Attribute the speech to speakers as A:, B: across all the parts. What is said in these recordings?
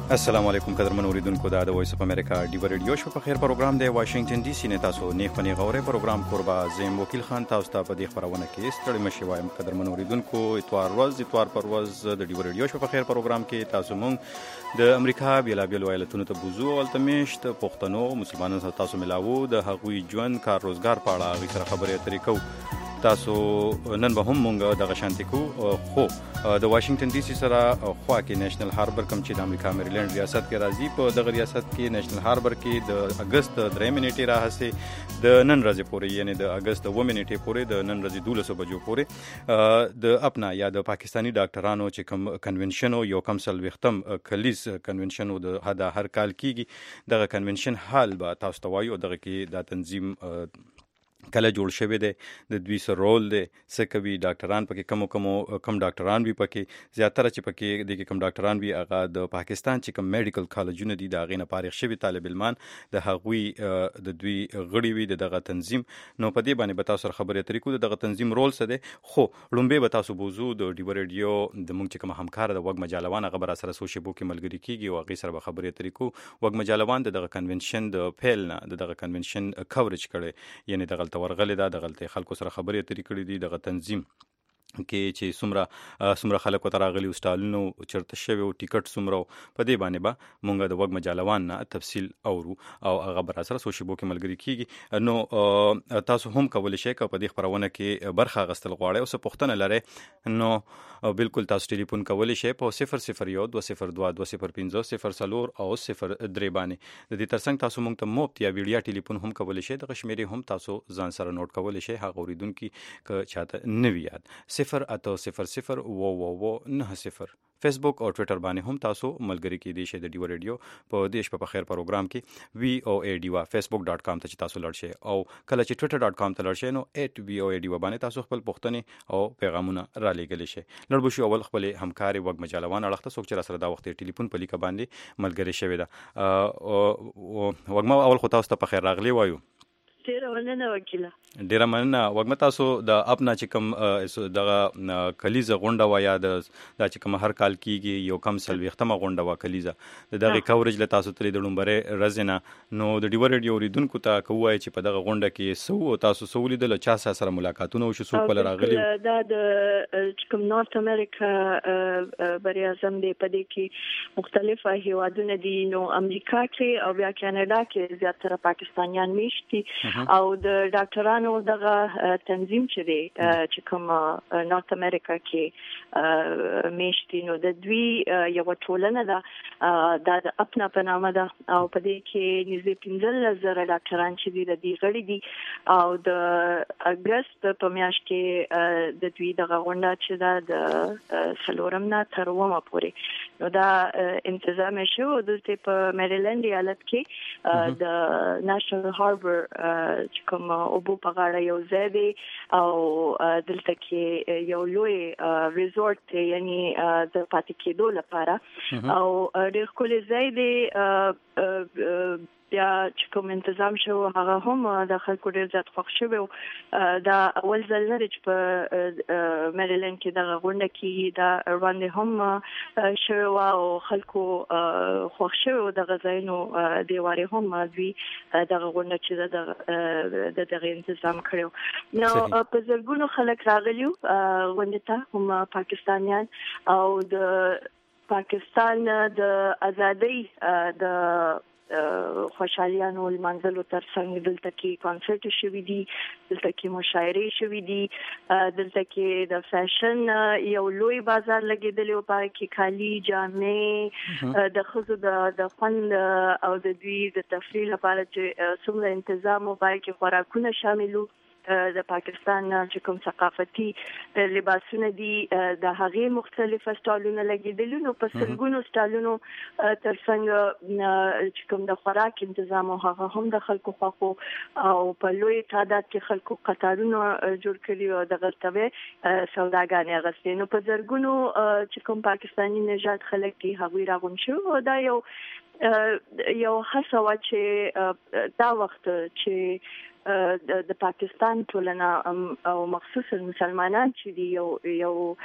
A: السلام علیکم قدرمن اوریدونکو دا د وایس اف امریکا ډیو ریډیو شو په خیر پروګرام دی واشنگټن ډي سي نه تاسو نه خوني غوړې پروګرام قربا زم وکیل خان تاسو ته په دې خبرونه کې ستړي مشي وایم قدرمن اوریدونکو اتوار پرواز د ډیو ریډیو شو په خیر پروګرام کې تاسو مونږ د امریکا بیلابل وایلتونو ته بوزو او تمشت پښتنو مسلمانانو تاسو ملاوو د هغوی ژوند کار روزګار په اړه غي سره خبرې اترې کوو تاسو نن به هم مونږ د غشانتي کو خو د واشنگټن ډي سي سره خوا کې نېشنل هاربر کم چې د امریکا میریلند ریاست کې راځي په دغه ریاست کې نېشنل هاربر کې د اگست 3 منټې راهسته د نن ورځې پورې یعنی د اگست 2 منټې پورې د نن ورځې 12 بجو پورې د خپل یا د پاکستانی ډاکټرانو چې کوم کنونشن یو کم سل وختم کلیز کنونشن د هر کال کیږي دغه کنونشن حال به تاسو ته وایو دغه کې د تنظیم کله جوړ شوی دی د دوی سره رول دی سکوي ډاکټران پکې کم ډاکټران وی پکې زیاتره چې پکې د کم ډاکټران وی هغه د پاکستان چې کم میډیکل کالجونه دي د غینه فارغ شوی طالب علمان د هغوی د دوی غړي وی دغه تنظیم نو په دې باندې به تاسو سره خبرې اترې کوو دغه تنظیم رول څه دی خو لومبه به تاسو بوزو د ډیو ریډیو د مونږ چې کوم همکار د وګ مجالوان خبر سره سوشي بو کې ملګری کیږي او غي سره به خبرې اترې کوو وګ مجالوان دغه کنونشن د پیل نه دغه کنونشن کورج کړي یعنی دغه ورغله د غلطي خلکو سره خبرې اترې کړې دي دغه تنظیم کې چې سمره خلکو ته راغلي استالونو چرته شوی او ټیکټ سمره په دې باندې به مونږ د وګ مجالوان نه تفصیل اورو او هغه بر سره سوشي بو کې ملګری کیږي نو تاسو هم کولای شئ په دې خبرونه کې برخه غستل غواړئ او څه پوښتنه لرئ نو بالکل تاسو ټلیفون کولای شئ په 001 202 205 04 او 03 باندې د دې ترڅنګ تاسو مونږ ته مفت یا ویډیو ټلیفون هم کولای شئ د شمیرې هم تاسو ځان سره نوٹ کولای شئ هغه اوریدونکو ک چاته نوی یاد 0800090 فیسبوک او ټوئیټر باندې هم تاسو ملګری کې دي شه د ډیو ریډیو په دیش په خیر پروګرام کې VOA facebook.com ته تاسو لړ شئ او کله چې twitter.com ته لړ شئ نو @VOA باندې تاسو خپل پوښتنې او پیغامونه را لېږلی شئ لړ بشو اول خپل همکاري وګ مجالوان اړخته څوک چې سره دا وخت ټلیفون په لیکه باندې ملګری شوی دا وګما اول خو تاسو ته په خیر راغلی وایو ډیره مننه وګم تاسو د خپل چې کوم دغه کلیزه غونډه و یا د چې کوم هر کال کیږي یو کم سلويختمه غونډه و کلیزه دغه کورج له تاسو تل د لومبره رزنه نو د ډیو ریډیو اوریدونکو ته کوی چې په دغه غونډه کې سو تاسو سولې د چا سره ملاقاتونه وشو سو کول راغلی
B: دا د کوم نورث امریکا بری اعظم دی په دې کې مختلفه هیوادونه دي نو امریکا کې او بیا کاناډا کې زیاتره پاکستانیان میشتي او د ډاکټرانو دغه تنظیم چې دی چې کوم نورث امریکا کې میشتي نو د دوی یو ټولنه ده د خپل په نامه ده او په دې کې نږدې 15,000 ډاکټران چې دي د دې غړي دي او د اگست په میاشت کې د دوی دغه غونډه چې ده د سلورم نه تر ومه پورې نو دا انتظام شو د په میریلند ایالت کې د نېشنل هاربر چې کوم او په غاړه یو ځای دی او دلته کې یو لوی ریزورټ یعنی د پاتې کېدو لپاره او ډېر کولې ځای دی بیا چې کوم تنظیم شو هغه هم د خلکو ډېر زیات خوښ شو دا اول ځل نه چې په میریلند کې د غونډه کې دا باندې هم شو او خلکو خوښ شو د غزاینو دیواره هم دوی د غونډه چې د دغه تنظیم کړو نو په زرګونو خلک راغلیو غونډه ته هم پاکستانیان او د پاکستان د ازادۍ د خوشحالیانو المنزل ترڅنګ دلته کې کانسرت شوی دی دلته کې مشاعره شوی دی دلته کې د فیشن یو لوی بازار لګیدلی او پاره کې کالی جامې د خزو د فن او د دوی د تفریح لپاره چې څومره تنظیم او پاره کې خوراکونه شاملو د پاکستان چې کوم ثقافتي لباسونه دي د هغه مختلف سټایلونه لګیدل نو په سلګونو سټایلونو ترڅنګ چې کوم د خوراک تنظیم هغه هم د خلکو خواخو او په لوی تعداد کې خلکو قطارونه جوړ کړي او د غلطوي سوداګانې غوښتي نو په زرګونو چې کوم پاکستانی نژاد خلک دي هغه راغون شو دا یو هڅه و چې دا وخت چې د پاکستان ټولنه او مخصوصا مسلمانان چې دی یو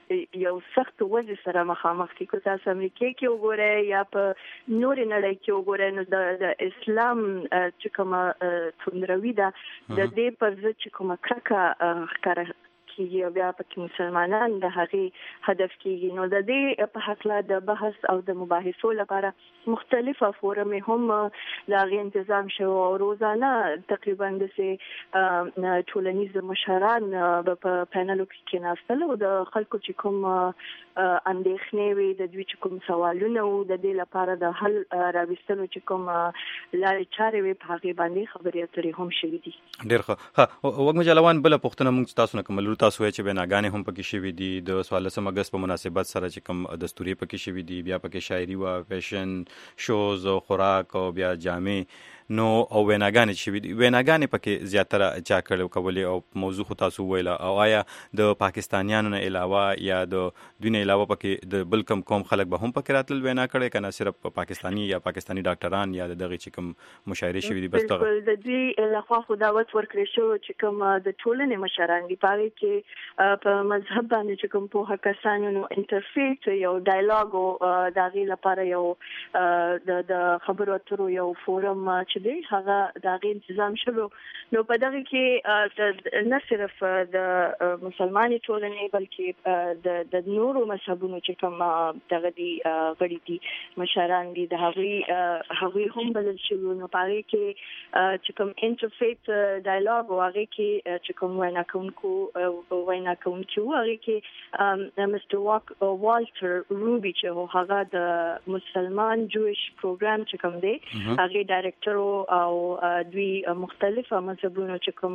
B: یو سخت وضع سره مخامخ دي. که تاسو امریکا کې وګورئ یا په نور نړۍ کې وګورئ نو د اسلام چې کومه توندروي ده د دې پر ضد چې کومه کرکه ښکاره کیږي او بیا پکې مسلمانان د هغې هدف کیږي. نو د دې په حق د بحث او د مباحثو لپاره مختلفه فورم هم د هغې تنظیم شو او روزانه تقریبا د ټولنیز مشران په پینلو کې کېناستل او د خلکو چې کوم اندېښنې وي د دوی چې کوم سوالونه وو د دې لپاره د حل راوستلو چې کوم لارې چارې وي په هغې باندې خبرې اترې هم شوي دي.
A: ډېر ښه. وږمه جلوان بله پوښتنه موږ تاسو نه کومه تاسو وایئ چې بیناګانې هم پکې شوي دي د 14 اګست په مناسبت سره چې کوم دستوري پکې شوي دي بیا پکې شاعري وه فیشن شوز او خوراک او بیا جامې نو او ویناګانې شوي دي. ویناګانې پکې زیاتره چا کولې او موضوع خو تاسو ویله او آیا د پاکستانیانو نه علاوه یا د دوی نه علاوه پکې د بل کوم خلک به هم پکې راتلل وینا کړی که نه صرف پاکستاني یا پاکستاني ډاکټران یا د دغې چې کوم مشاعرې شوي دي بس دغه
B: د دوی لخوا خو دعوت ورکړی شو چې کوم د ټولنې مشران دي په هغې کې په مذهب باندې چې کوم پوهه کسان نو انټرفیت یو ډایلاګ او د هغې لپاره یو د خبرو اترو یو فورم چې دی هغه د هغې تنظیم شوی. نو په دغه کې نه صرف د مسلمانې ټولنې بلکې د نورو مذهبونو چې کوم دغه دي غړي دي مشران دي د هغوی هم بلل شوي. نو په هغې کې چې کوم انټرفیت ډایلاګ او هغې کې چې کوم وینا کوونکي وو هغې کې مستر والټر روبي چې هغه د مسلمان جویش پروګرام چې کوم دی هغې ډایرکټر او دوی مختلفه مذهبونو چې کوم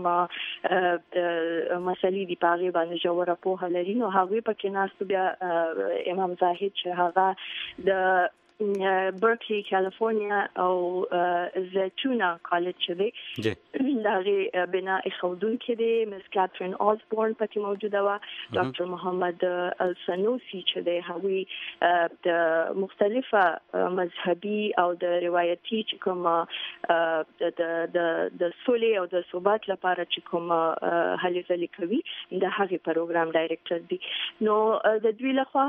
B: مسلې دي په هغې باندې ژوره پوهه لري. نو هغوی پکې ناست بیا امام زاهد چې هغه د برکلی کالیفورنیا او زیتونا کالج چې دی د هغې بنا ایښودونکې دی مس کاترین آزبورن پکې موجوده وه. ډاکټر محمد السنوسي چې دی هغوی د مختلفه مذهبي او د روایتي چې کوم د سولې او د ثبات لپاره چې کوم هلې ځلې کوي د هغې پروګرام ډایرکټر دی. نو د دوی لخوا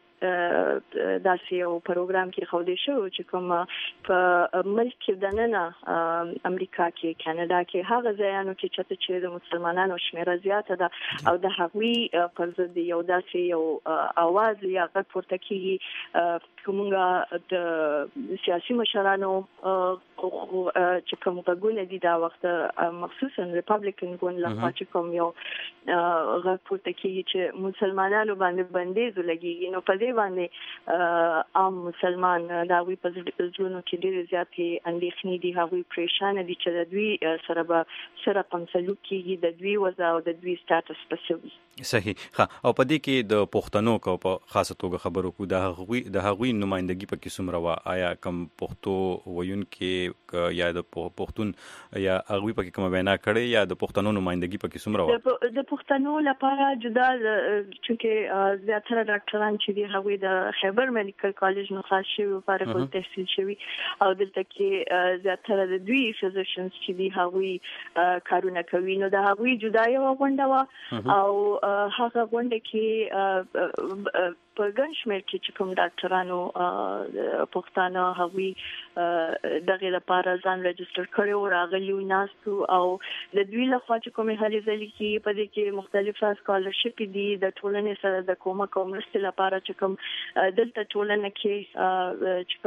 B: داسې یو پروګرام کې ښودل شوی چې کوم په ملک کې دننه امریکا کې کاناډا کې هغه ځایانو کې چې د مسلمانانو شمیره زیاته ده او د هغوی پر ضد یو داسې یو اواز یا غږ پورته کېږي که موږ د سیاسي مشرانو چې کوم غږونه دي دا وخت مخصوصا ریپبلیکن ګوند لخوا چې کوم یو غږ پورته کېږي چې مسلمانانو باندې بندیز ولګېږي. نو په دې باندې عام مسلمان د هغوی په زړونو کې ډېرې زیاتې اندېښنې دي. هغوی پریشانه دي چې د دوی سره به څه رقم سلوک کېږي د دوی وضع او د دوی سټاټس به څه وي.
A: صحیح. او په دې کې د پښتنو کو په خاصه توګه خبرو کو د هغوی نمائندګي پکې څومره وه؟ آیا کم پښتو ویونکي یا د پښتون یا هغوی پکې کومه وینا کړې یا د پښتنو نمائندګي پکې څومره وه؟
B: د پښتنو لپاره جدا چونکې زیاتره ډاکټران چې دي هغوی د خیبر میډیکل کالج نه خاص شوي فارغ التحصیل شوي او دلته کې زیاتره د دوی فزیشنز چې دي هغوی کارونه کوي. نو د هغوی جدا یوه غونډه وه او هغه غونډه کې په ګڼ شمېر کې چې کوم ډاکټرانو پښتانه هغوی دغې لپاره ځان رجسټر کړی و راغلي ناست او د دوی لخوا چې کومې هلې ځلې کېږي په دې کې مختلفه سکالرشپې دي د ټولنې سره د کومک او مرستې لپاره چې کوم دلته ټولنه کې چې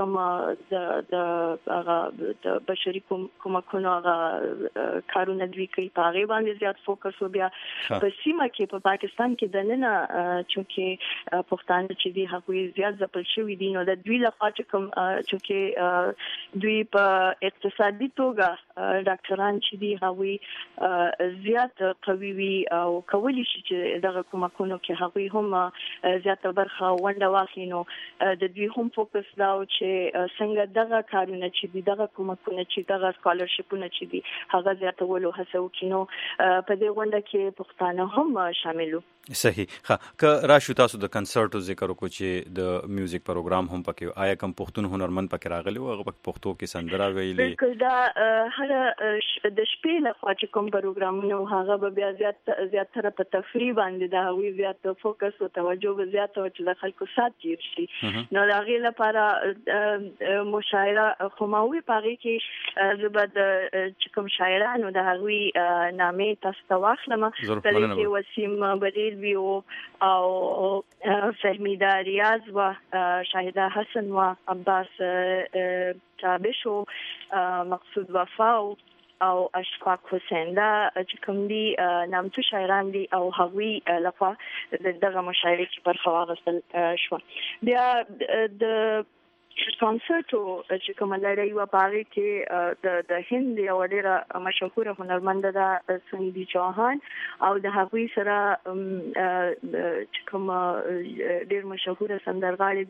B: کوم د بشري کومکونو هغه کارونه دوی کوي په هغې باندې زیات فوکس و. بیا په سیمه کې په پاکستان کې دننه چونکې پښتانه چې دي هغوی زیات ځپل شوي دي نو د دوی لخوا چې کوم چونکې دوی په اقتصادي توګه ډاکټران چې دي هغوی زیات قوي وي او کولی شي چې دغه کومکونو کې هغوی هم زیاته برخه ونډه واخلي. نو د دوی هم فوکس دا و چې څنګه دغه کارونه چې دي دغه کومکونه چې دغه سکالرشپونه چې دي هغه زیاتولو هڅه وکړي. نو په دې غونډه کې پښتانه هم شامل وو.
A: صحیح. که راشو تاسو د کنسرټو ذکر وکړو چې د میوزیک پروګرام هم پکې آیا کوم پښتون هنرمند پکې راغلی و هغه پښتو کې سندره ویلې؟
B: بالکل دا هر سره د شپې لخوا چې کوم پروګرامونه هغه به بیا زیاتره په تفریح باندې د هغوی زیات فوکس او توجه به زیات او چې د خلکو سات تیر شي نو هغه لپاره مشاعره خماوي پاره کې زبد چې کوم شاعرانو د هغوی نامې تاسو ته واخلم د کې وسیم بریلوی او فهمیده ریاض و شاهده حسن و عباس چابش و مقصود وفا او اشفاق حسین دا چې کوم دي نامتو شاعران دي او هغوی لخوا دغه مشاعره کې برخه واخیستل شو بیا د کانسرت چې کوم لري یو پاره کې د هند یو ډیره مشهوره هنرمند ده سندي چوهان او د هغوی سره چې کوم ډیر مشهوره سندرغاړي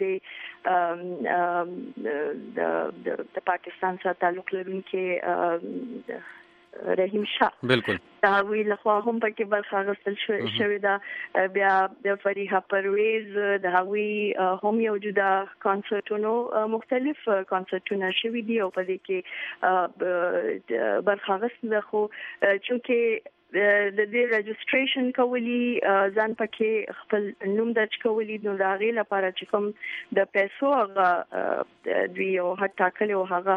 B: دي د پاکستان سره تعلق لرونکي رحیم شاه
A: بالکل
B: دا وی له خو هم پکې برخه اخیستل شوې ده بیا د فریحه پرویز د هغوی هم یو جدا کانسرتونو مختلف کانسرتونه شوي دي او په دې کې برخه اخیستل خو چې د دې رجستریشن کولی ځان پکې خپل نوم درج کولی نو دا غي لپاره چې کوم د پیسو هغه دوی او حتی کله هغه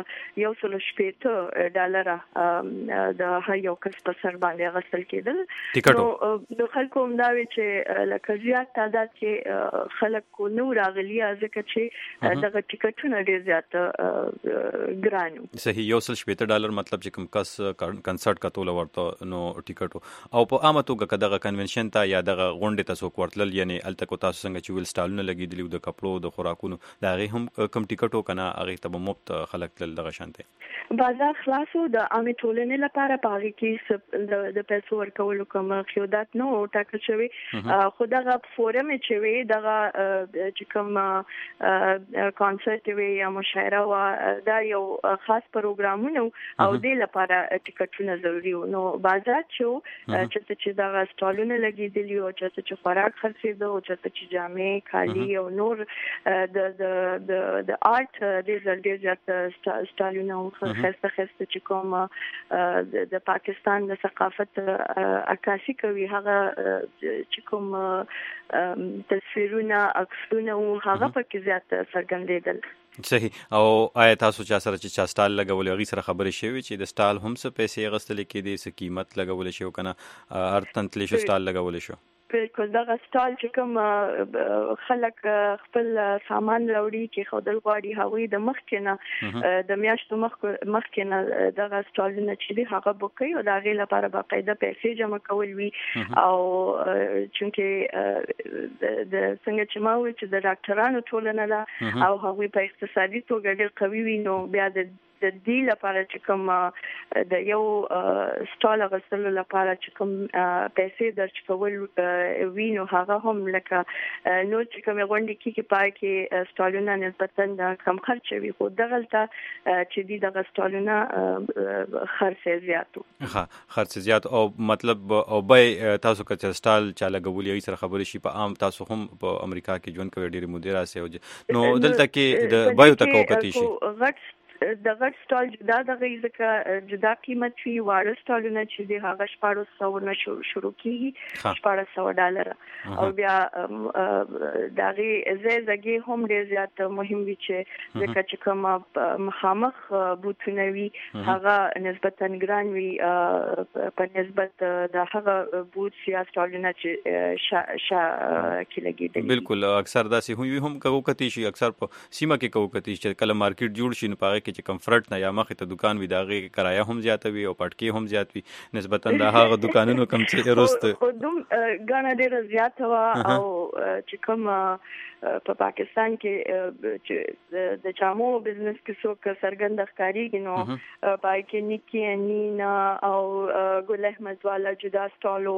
B: $180 د هر یو کس په سر باندې غسل کېدل نو د خلکو مداوي چې لکه زیات تعداد کې خلک نو راغلي ځکه چې دغه ټیکټونه ډیر زیات ګرانو
A: صحیح $180 مطلب چې کوم کس کنسرت کتول ورته نو او په عامه توګه کداغه کنونشن ته یا دغه غونډه تاسو کوړتل یعنی التکو تاسو څنګه چې ویل سټالونه لګیدلی د کپړو د خوراکونو دا غي هم کم ټیکټو کنه هغه ته مفت خلک تل دغه شانته
B: بازار خلاصو د عامه ټولنې لپاره پاره کې د پیسو ورکول کوم خیودات نو ټاکل شوی خو دغه فورم چې وی دغه چې کوم کانسرت وی یا مشاعره وا دا یو خاص پروګرامونه او د لپاره ټیکټونه ضروري نو بازار چې دا سټالونه لګیدلی او چې خوراک خرڅېده او چې جامې کالي او نور د آرت د زیات سټالونه خسته چې کوم د پاکستان د ثقافت عکاسي کوي هغه چې کوم تصویرونه عکسونه او هغه پکې زیات څرګندېدل
A: صحیح او آیا تاسو چا سره چې چا سټال لګول غي سره خبرې شوي چې د سټال هم څه پیسې غستل کېدي څه قیمت لګول شي کنه هر تنتلی شو سټال لګول شو
B: بالکل دا سټال چې کوم خلک خپل سامان راوړي چې خودل غواړي هغوی د مخکنه د میاشتو مخکنه دا سټالونه چې دی هغه بوکي او دا غي لپاره باقاعده پیسې جمع کول وی او چونکه د څنګه چې ما وی چې د ډاکټرانو ټولنه ده او هغوی په اقتصادي توګه ډېر قوي وي نو بیا د دې لپاره چې کوم د یو سټال غسل لپاره چې کوم پیسې درچ کول وینو هغه هم لکه نو چې کوم غونډې کې پای کې سټالونه نسبتاً کم خرچ وي خو دغلته چې دغه سټالونه خرڅ زیاتو
A: خرڅ زیات او مطلب او به تاسو که سټال چا لګولې سره خبرې شي په عام تاسو هم په امریکا کې ژوند کوي ډېر مدیر اسه نو دلته کې د بایو تکوکتی شي
B: د غټ سټال جدا دغه ځکه جدا قیمت وی واړه سټالونه چې دی هغه $1400 نه شروع کیږي $1400 او بیا دغه زګي هم ډیر زیات مهم وی چې ځکه چې کوم مخامخ بوتونه وی هغه نسبتاً ګران وی په نسبت د هغه بوت یا سټالونه چې کې لګیدل
A: بالکل اکثر داسې هم کوکتی شي اکثر په سیمه کې کوکتی چې کله مارکیټ جوړ شي نو پاره چې کمفرټ نه یا مخې ته دکان وي داغه کرایه هم زیاته وي او پټکی هم زیات وي نسبتا د هغه دکانونو کم چې روست
B: خودم غاڼه ډیره زیات وا او چې کوم په پاکستان کې چې د جامو بزنس کې څوک سرګند ښکاریږي نو پای کې نیکی انینا او ګل احمد والا جدا سټالو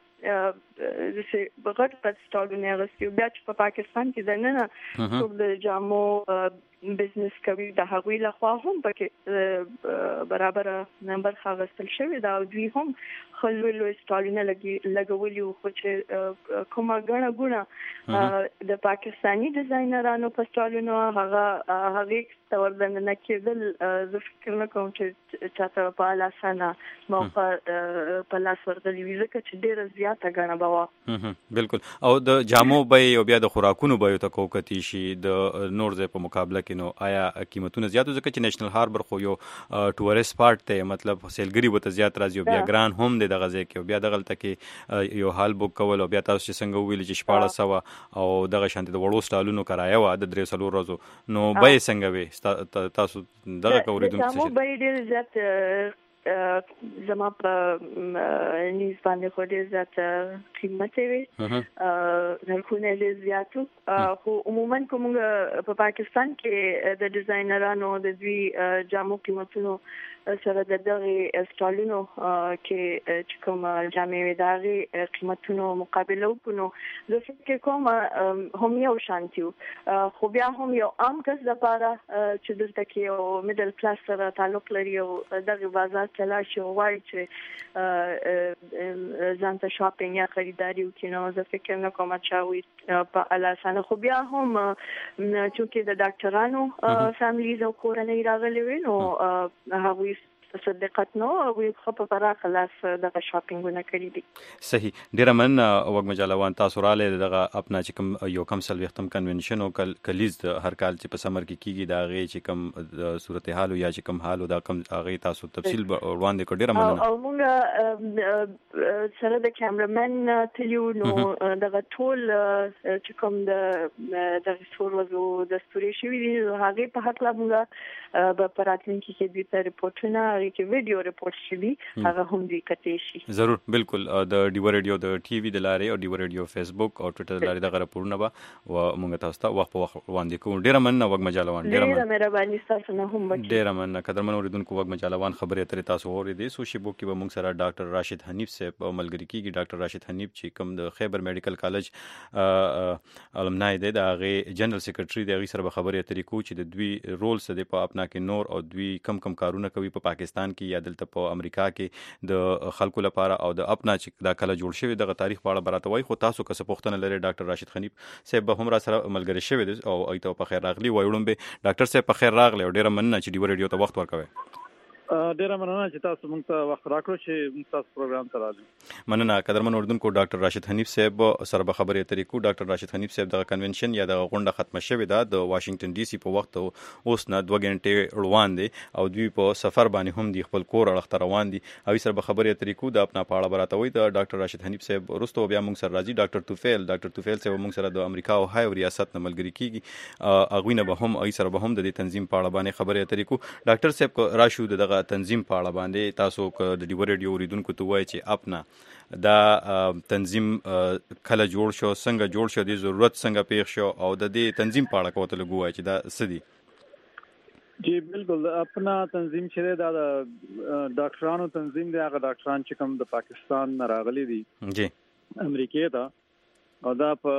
B: زه بغیر په سټالونه غوښتي بیا چې په پاکستان کې دنه څوک د جامو بزنس کوي د هغوی له خوا هم پکې برابر نمبر خاغستل شوی دا دوی هم خللو سټالونه لګولي خو چې کومه غړه د پاکستانی ډیزاینرانو په سټالونو هغه توردن نه کېدل زه فکر نه کوم چې چاته په لاسانه موقع په لاس ورغلی وي ځکه چې ډیره زیاته ګڼه به وه.
A: بالکل. او د جامو بیې او بیا د خوراکونو بیو ته کوکتي شي د نور ځای په مقابله کې، نو آیا قیمتونه زیات ځکه چې نېشنل هاربر خو یو ټورست سپاټ دی، مطلب سیلګري به ته زیات راځي او بیا ګران هم دی دغه ځای کې، او بیا دغلته کې یو حال بوک کول او بیا تاسو چې څنګه وویل چې 1400 او دغه شانتي د وړو سټالونو کرایه وه د 3-4 ورځو، نو بیې څنګه وې تاسو دغه کوریدونکو څه؟
B: د بیې ډېر زیات زما په نیز باندې خو ډېر زیات قیمت وي، نرخونه ډېر زیات وو. خو عموما که موږ په پاکستان کې د ډیزاینرانو د دوی جامو قیمتونو سره د دغه سټالونو کې چې کوم جامې وي د هغې قیمتونو مقابله وکړو، نو زه فکر کوم هم یو شانتي وو. خو بیا هم یو عام کس دپاره چې دلته کې یو میډل کلاس سره تعلق لري او دغه بازار ته لاړ شي او غواړي چې ځان ته شاپینګ یا خریداري وکړي، نو زه فکر نه کوم چې هغوی په اسانه. خو بیا هم چونکې د ډاکټرانو فیملیز او کورنۍ راغلي وي، نو هغوی صدقت نو وی خو په پراخه لاس دغه شاپینګونه کړی دي.
A: صحیح. ډیره من وګ مجالوان تاسو رااله دغه خپل چې کوم یو کم سل وختم کنونشن او کلیز هر کال چې په سمر کې کیږي دا غي چې کوم صورتحال یا چې کوم حال او دا کوم هغه تاسو تفصیل وړاندې کړ. ډیره مننه.
B: او موږ سره د کیمرامن تلیو نو دغه ټول چې کوم د څورو د ستوري شوی دي هغه په حق لا موږ په پراتلونکو کې د ریپورتونه کې ویډیو ریپورت شوی هغه هم دې کتې شي.
A: ضرور بالکل. د ډیو ریډیو د ټي وي د لارې او ډیو ریډیو فیسبوک او ټویټر د لارې د راپورونه به و موږ تاسو ته وخت په وخت وړاندې کوو. ډیره مننه وګ مجالوان.
B: ډیره مهرباني تاسو نه هم وکړئ.
A: ډیره مننه قدرمن اوریدونکو وګ مجالوان خبرې اترې تاسو اورېدې. سو شی بوک کې به موږ سره ډاکټر راشد حنیف صاحب ملګری کیږي. ډاکټر راشد حنیف چې کوم د خیبر میډیکل کالج الومنای دی د هغه جنرال سیکریټري دی، هغه سره به خبرې اترې کوو چې د دوی رول څه دی په خپل کې نور او دوی کم کارونه کوي په پاکستان کې یا دلته په امریکا کې د خلکو لپاره او د خپل چې دا کله جوړ شوی دغه تاریخ په اړه براته وای. خو تاسو که څه پوښتنه لرئ ډاکټر راشد حنیف صاحب به هم را سره ملګری شوی دی او ایته په خیر راغلی وایړم به ډاکټر صاحب په خیر راغلی او ډیره مننه چې ډیو ریډیو ته وخت ورکوي.
C: ډیره مننه چې تاسو موږ ته وخت راکړو چې موږ تاسو پروګرام ته راځو.
A: مننه قدرمن اوریدونکو. ډاکټر راشد حنیف صاحب سره به خبرې اترې کوو. ډاکټر راشد حنیف صاحب د کنونشن یا د غونډه ختمه شوې ده د واشنگټن ډي سي په وخت اوس نه 2 غنټې روان دي او دوی په سفر باندې هم د خپل کور اړخ ته روان دي او سره به خبرې اترې کوو د خپل پاړه براته وي. د ډاکټر راشد حنیف صاحب ورستو بیا موږ سره راځي ډاکټر توفیل صاحب موږ سره د امریکا او هایو ریاست نه ملګری کیږي. اغوینه به هم ای سره به هم د تنظیم پاړه باندې خبرې اترې کوو. ډاکټر صاحب راشو دغه تنظیم پاړه باندې تاسو د ډیو ریډیو اوریدونکو ته وایي چې خپل دا تنظیم کله جوړ شو، څنګه جوړ شو، د ضرورت څنګه پیښ شو او د دې تنظیم په اړه کوته لګوي چې دا څه دي.
C: جی بالکل. خپل تنظیم چې دا د ډاکټرانو تنظیم دی، هغه ډاکټران چې کوم د پاکستان راغلي دي
A: جی
C: امریکا ته او دا په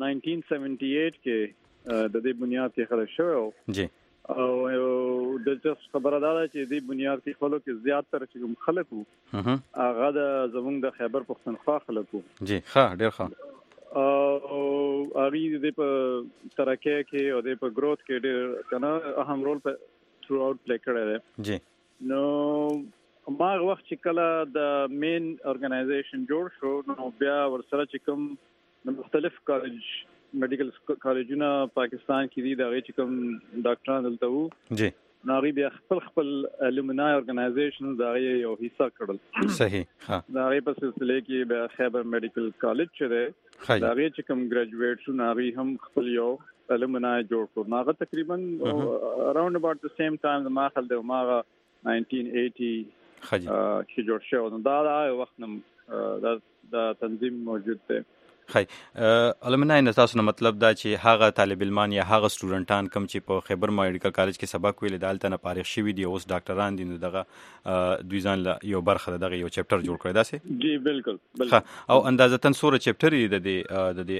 C: 1978 کې د دې بنیاد کې خلک شوی
A: جی
C: او د څه خبره ده چې دې بنیاد کې خلک زیات تر چې کوم خلک وو هغه د زمونږ د خیبر پښتونخوا خلک وو.
A: جی ښه ډیر ښه.
C: او هغه د په ترقی کې او د په گروث کې ډېر کنه اهم رول په تھرو اوټ پلی کړی دی.
A: جی
C: نو ما وخت چې کله د مین ارګنایزیشن جوړ شو نو بیا ورسره چې کوم مختلف کالج میډیکل کالجونه پاکستان کې دي دا چې کوم ډاکټران دلته وو
A: جی
C: ناغي بیا خپل الومنای ارګنایزیشن دا یو حصہ کړل.
A: صحیح. ها
C: دا په سلسله کې بیا خیبر میډیکل کالج چې ده دا چې کوم ګریجویټ شو ناغي هم خپل یو الومنای جوړ کړ. ناغه تقریبا اراوند اباوت د سیم ټایم ما خل د ماغه 1980 چې جوړ شو. دا وخت نم دا تنظیم موجود دی.
A: خی الومنای نه تاسو نه مطلب دا چې هغه طالب علمان یا هغه سټوډنټان کم چې په خیبر میډیکل کالج کې سبق ویل دالته نه فارغ شوي دي اوس ډاکټران دي نو دغه دوی ځان له یو برخه دغه یو چپټر جوړ کړی داسې.
C: جی بالکل.
A: او اندازتن سوره چپټر دی د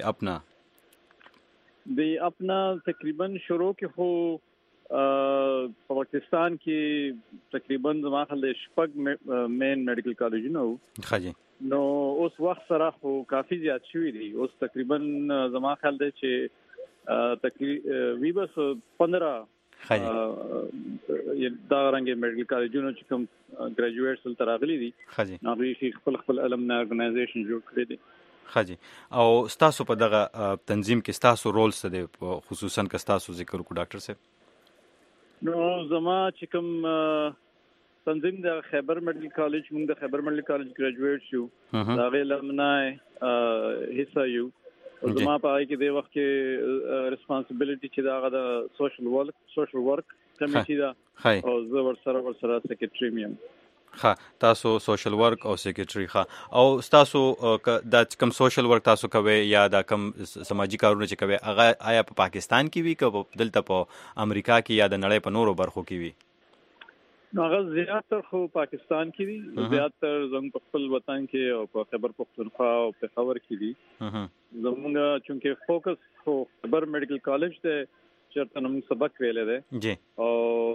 C: اپنا تقریبا شروع کې خو په پاکستان کې تقریبا زما خل شپږ مین میډیکل کالجونه وو.
A: خاجي
C: نو اوس وخت سره خو کافی زیات شوی دی. اوس تقریبا زما خیال دی چې تقریبا 15 دا رنګ میډیکل کالجونو چې کوم ګریجویټس تل راغلي دي هغه خپل الومنای ارګنایزیشن جوړ کړی دي.
A: خاجي او ستاسو په دغه تنظیم کې ستاسو رول څه دی خصوصا که ستاسو ذکر کو ډاکټر صاحب؟
C: نو زما چې کوم تنظیم د خیبر میډیکل کالج موږ د خیبر میډیکل کالج ګریجویټ شو دا غي الومنای حصہ یو زما په هغه کې د وخت کې ریسپانسیبিলিټي چې دا د سوشل ورک کمیټي دا او زه ورسره سیکریټری یم.
A: تاسو سوشل ورک او سیکریټری او تاسو دا کوم سوشل ورک تاسو کوي یا دا کوم سماجی کارونه چې کوي هغه آیا په پاکستان کې وی که دلته په امریکا کې یا د نړۍ په نورو برخو کې وی؟
C: نو هغه زیاتره خو پاکستان کې دي، زیاتره زموږ په خپل وطن کې او په خیبر پختونخوا او پېښور کې دي. زموږ چونکه فوکس خو خیبر میډیکل کالج ته چرته موږ سبق ویل دي
A: جی
C: او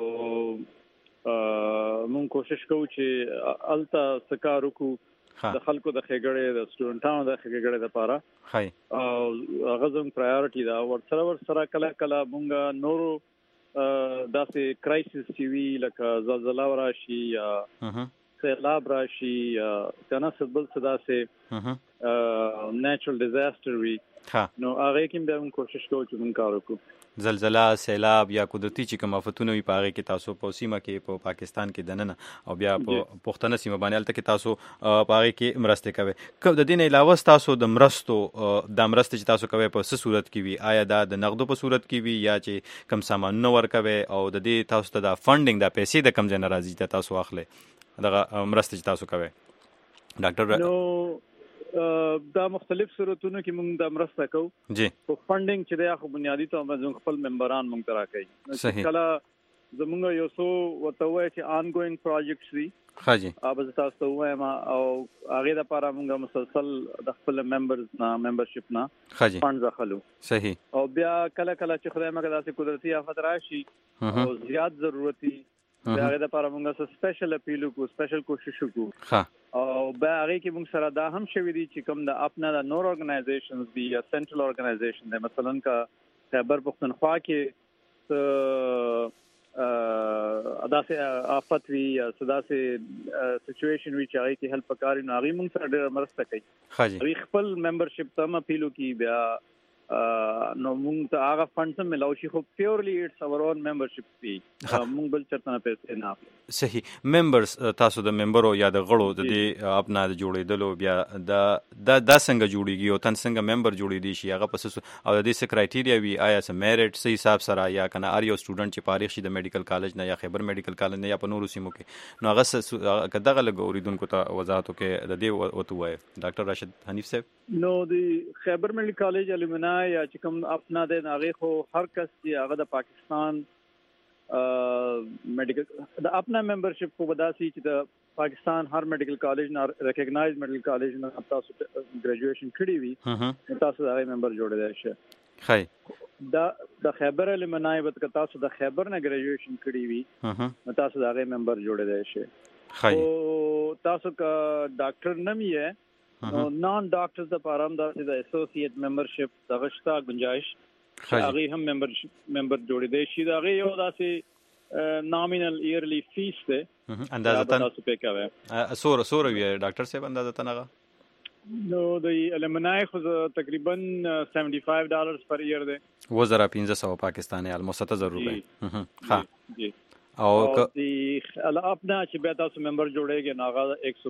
C: مونږ کوشش کوو چې التا سکارو کو د خلکو د خېګړې د سټوډنټانو د خېګړې لپاره او هغه زموږ پرایورټي دا ورسره کله مونږ نورو داسې کرایسس چې وی لکه زلزلہ راشي یا سیلاب راشي یا کنه سبل صدا سه نیچرل ډیزاستر وی نو هغه کې به موږ کوشش کوو چې موږ کار وکړو.
A: زلزلہ، سیلاب یا قدرتي چې کوم آفتونه وي په هغه کې تاسو په سیمه کې په پاکستان کې دننه او بیا په پښتنه سیمه باندې الته کې تاسو په هغه کې مرسته کوي. کوم د دین علاوه تاسو د مرستو چې تاسو کوي په څه صورت کې وي؟ آیا دا د نقدو په صورت کې وي یا چې کم سامان نو ورکوي او د دې تاسو ته د فندینګ د پیسې د کم ځای نه راځي ته تاسو اخلي دغه مرسته چې تاسو کوي ډاکټر؟
C: دا مختلف صورتونو کې موږ د مرسته کوو
A: جی
C: په فندینګ چې دا خو بنیادی ته موږ خپل ممبران موږ ترا کوي. کله زموږ یو څو وتوي چې آنګوینګ پروجیکټس دي
A: خاجي
C: اوب تاسو وایم او هغه د لپاره موږ مسلسل د خپل ممبرشپ نه
A: خاجي
C: فند ځخلو
A: صحیح او
C: بیا کله چې خدای مګه داسې قدرتي آفت راشي او زیات ضرورتي دا هغه د لپاره موږ سپیشل اپیل کو سپیشل کوشش کو او بیا هغه کې موږ سره دا هم شوی دي چې کوم د خپل د نور ارګنایزیشنز دي یا سنټرل ارګنایزیشن دي مثلا کا خیبر پختونخوا کې داسې آفت وی یا داسې سچويشن وی چې هغه کې هیلپ وکړي نو هغه موږ سره ډېر مرسته کوي. هغه خپل ممبرشپ ته اپیل کوي بیا نو موږ ته هغه فند سم ملاوي شي خو پیورلی اټس اور اون ممبرشپ فی موږ بل چرته نه پیسې نه اخلو.
A: صحیح. ممبرز تاسو د ممبرو یا د غړو د دې خپل د جوړېدلو بیا دا څنګه جوړیږي او تن څنګه ممبر جوړې دي شي هغه پس او د دې څه کرایټیریا وی آیا سم میرټ صحیح حساب سره یا کنه ار یو سټوډنټ چې فارغ شي د میډیکل کالج نه یا خیبر میډیکل کالج نه یا په نورو سیمو کې نو هغه کداغه لګوریدونکو ته وضاحت وکړي د دې وته وای ډاکټر راشد حنیف صاحب؟
C: نو د خیبر میډیکل کالج الومنای یا چې کوم خپل د هغه خو هر کس چې هغه د پاکستان میډیکل د خپل ممبرشپ کو بداسي چې د پاکستان هر میډیکل کالج نه ریکګنایز میډیکل کالج نه تاسو ګریجویشن کړی وي تاسو د هغه ممبر جوړیدای شئ.
A: خای
C: د خیبر الومنای وت تاسو د خیبر نه ګریجویشن کړی وي تاسو د هغه ممبر جوړیدای شئ.
A: خای
C: تاسو کا ډاکټر نه یې نو نان ډاکټرز د پارام د اسوسییټ ممبرشپ د غشتا گنجائش هغه هم ممبر جوړیدای شي. دا یو داسې نامینل ایرلی فیس ده
A: اندازه
C: تاسو په کوي
A: سور وی ډاکټر صاحب اندازه تنغه
C: نو د الومنای خو تقریبا $75 پر ایئر ده
A: 2500 پاکستانی الموسط روپے ها
C: جی
A: او
C: دی اپنا چې به تاسو ممبر جوړیږي ناغه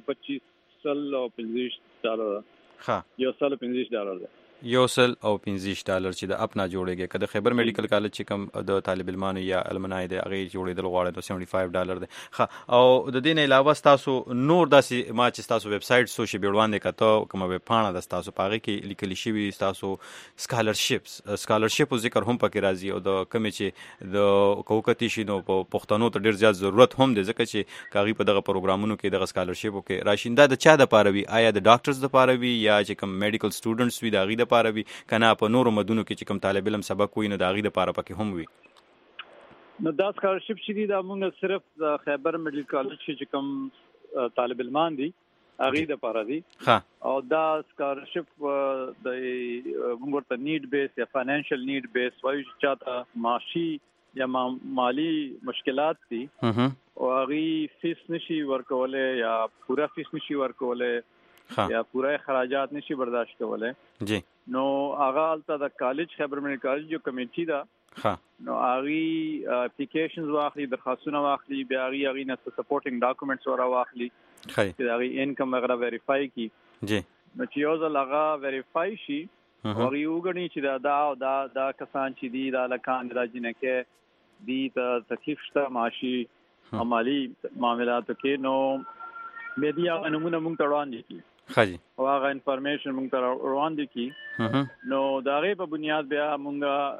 C: $125
A: ها
C: $125
A: $125 چې د خپل جوړیږي کله خیبر میډیکل کالج چې کوم د طالب علمانو یا الومنای د هغه جوړیدل غواړي د $75 ده. او د دې نه علاوه تاسو نور داسې ما چې تاسو ویب سټ سوشي بیروان کته کوم ویب پاڼه د تاسو پاغه کې لیکل شوی تاسو سکالرشپ ذکر هم پکې راځي او د کوم چې د کوکتی شینو په پښتنو ته ډیر زیات ضرورت هم دی ځکه چې کاغي په دغه پروګرامونو کې دغه سکالرشپ کې راشیندا د چا د پاروي آیا د ډاکټرز د پاروي یا چې کوم میډیکل سټوډنټس وي دغه د پاروي کنه په نورو مدونو کې چې کوم طالب علم سبق وي نو دغه د پاره پکې هم وي؟
C: نو دا سکالرشپ چې دا موږ صرف د خیبر میډیکل کالج چې کوم طالب علمان دي هغه د پاره دي او دا سکالرشپ د موږ ته نیډ بیس یا فاینانشل نیډ بیس وایي چې چاته معاشي یا مالی مشکلات دي او هغه فیس نشي ورکوله یا پورا فیس نشي ورکوله یا پورا خراجات نشي برداشت کوله
A: جی
C: نو هغه الته د کالج خیبر میډیکل کالج جو کمیټي دا نو هغه اپلیکیشنز واخلي درخواستونه واخلي بیا هغه نه سپورټینګ ډاکومېنټس ورا واخلي چې هغه انکم وغیرہ ویریفای کی جی نو چې یو ځل هغه ویریفای شي او یو غني چې دا کسان چې دي دا لکان د جنکه دي ته تکلیف شته ماشي عملی معاملاتو کې نو میډیا نمونه مونږ ته وړاندې کی خاجي او هغه انفارمیشن مونږ ته وړاندې کی نو دا غي په بنیاد بیا مونږ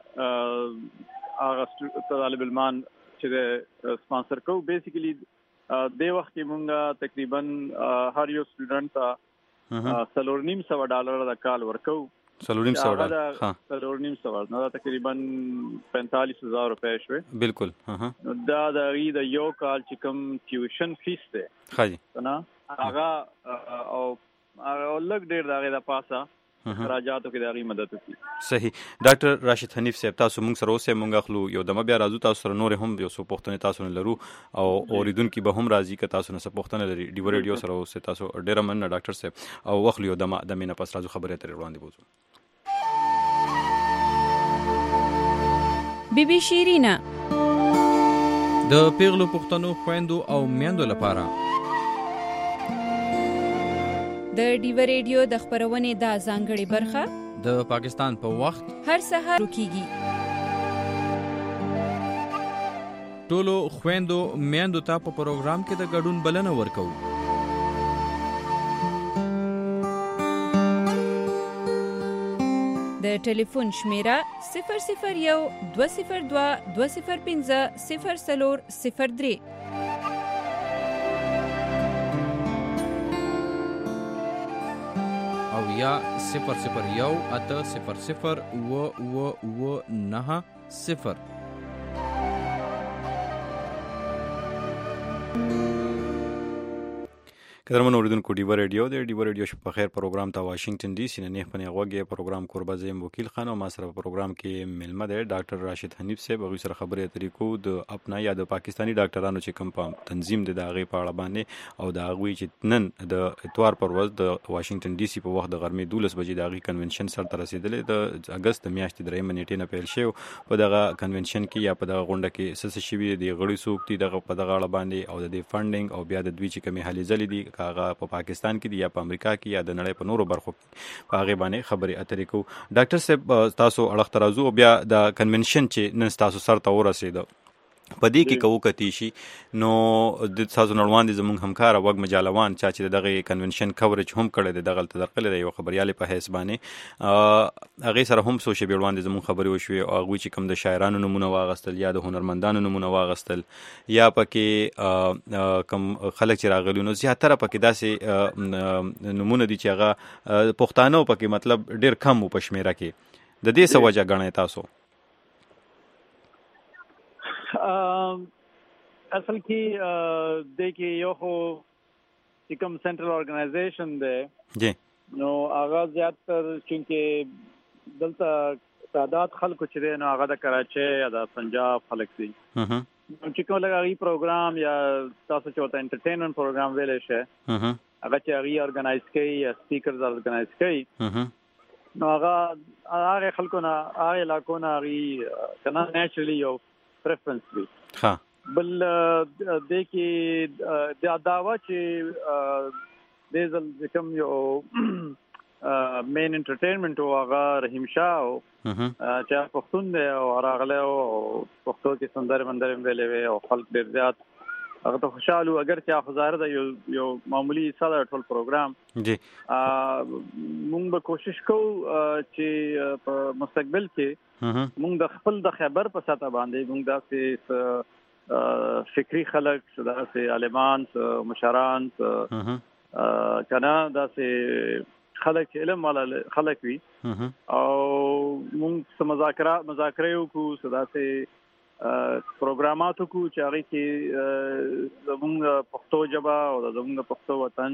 C: هغه طالب علمان چې سپانسر کو بیسیکلی د وخت مونږ تقریبا هر یو سټوډنټ ته $3,500 د کال ورکو $3,500 نو تقریبا 45,000 روپے شوي بالکل دا د یو کال چې کوم ټیوشن فیس ده خاجي نه هغه او لګ ډیر دغه د پاسه راجاتو کې دغه مدد وکړي صحیح ډاکټر راشد حنیف صاحب تاسو موږ سره اوسه موږ خلو یو دمه بیا راځو تاسو سره نور هم یو څه پوښتنه تاسو نه لرو او اوریدونکو به هم راځي که تاسو نه څه پوښتنه لري ډیو ریډیو سره اوسه تاسو ډیر مننه ډاکټر صاحب او وخت یو دمه د مینه پس راځو خبره تر وړاندې بوزو
D: بی بی شیرینا
E: د پیغلو پښتنو خويندو او میندو لپاره
D: د ډیو ریډیو د خبرونې د ځانګړي برخه
E: د پاکستان په وخت
D: هر سهار وکیږي
E: ټولو خويندو میندو ته په پروګرام کې د ګډون بلنه ورکو
D: د ټلیفون شمیره 001-202-205-0403
E: او یا 001-800-990.
A: قدرمن اوریدونکو ډیو ریډیو د ډیو ریډیو شپ په خیر پروګرام ته واشنگټن ډي سي نه خپل غوږی پروګرام قربا زم وکیل خان او ما سره پروګرام کې ملمه ده ډاکټر راشد حنیف صاحب غوښ سره خبرې طریقو د خپل یا د پاکستانی ډاکټرانو چې کوم تنظیم د هغه په اړه باندې او د هغه چې نن د اتوار پر ورځ د واشنگټن ډي سي په وخت د غرمې 12 بجې د هغه کنونشن سره تر رسیدلې د اگست میاشتې 3 نیټې نه پیل شو په دغه کنونشن کې یا په دغه غونډه کې سس شوی د غړي سوکتي دغه په دغه اړه باندې او د فندینګ او بیا د دوی چې کومه حالې زلې دي هغه په پاکستان کې یا په امریکا کې یا د نړۍ په نورو برخو په هغه باندې خبرې اترې کو ډاکټر صاحب تاسو اړه ترازو بیا د کنونشن چې نن تاسو سره ته ورسېده په دې کې کوو کتی شي نو د تاسو نړوان دي زموږ همکار وګ مجالوان چې دغه کنونشن کوریج هم کړی د دغه تدرقل دی یو خبريالي په حساب باندې هغه سره هم سوشي بیروان دي زموږ خبري وشوي او هغه چې کوم د شاعرانو نمونه واغستل یا د هنرمندانو نمونه واغستل یا پکې کوم خلک چې راغلي نو زیاتره پکې داسې نمونه دي چې هغه پښتانه پکې مطلب ډیر کم په شمیره کې د دې سوجا غنئ تاسو
C: اصل کې د کې یو خو چې کوم سنټرل اورګنایزیشن دی جی نو هغه زیاتره چې دلته تعداد خلکو چې نو هغه د کراچي یا د پنجاب خلک دي چې کوم لږی پروګرام یا تاسو چوته انټرټینمنت پروګرام ویلې شه هغه چې هغه اورګنایز کوي یا سپیکرز اورګنایز کوي نو هغه خلکو نه هغه علاقو نه کنه نیچرلی یو preference وي ها بل د کې د داوا چې د کوم یو مین انټرټینمنت او هغه رحیم شاه چې پښتون دی او راغله او پښتو کې سندره ویلې وي او خلک ډیر زیات هغه ته خوشاله اگر چې خزاره د یو معمولی ساده ټول پروګرام جی مونږ به کوشش کوو چې په مستقبل کې مونږ د خپل د خبر په ساته باندې مونږ داسې فکری خلک داسې عالمان مشران کنا داسې خلک علم والا خلک وي او مونږ مذاکره وکړو داسې پروګراماتو کو چې هغه کې زموږ پښتو ژبه او زموږ پښتو وطن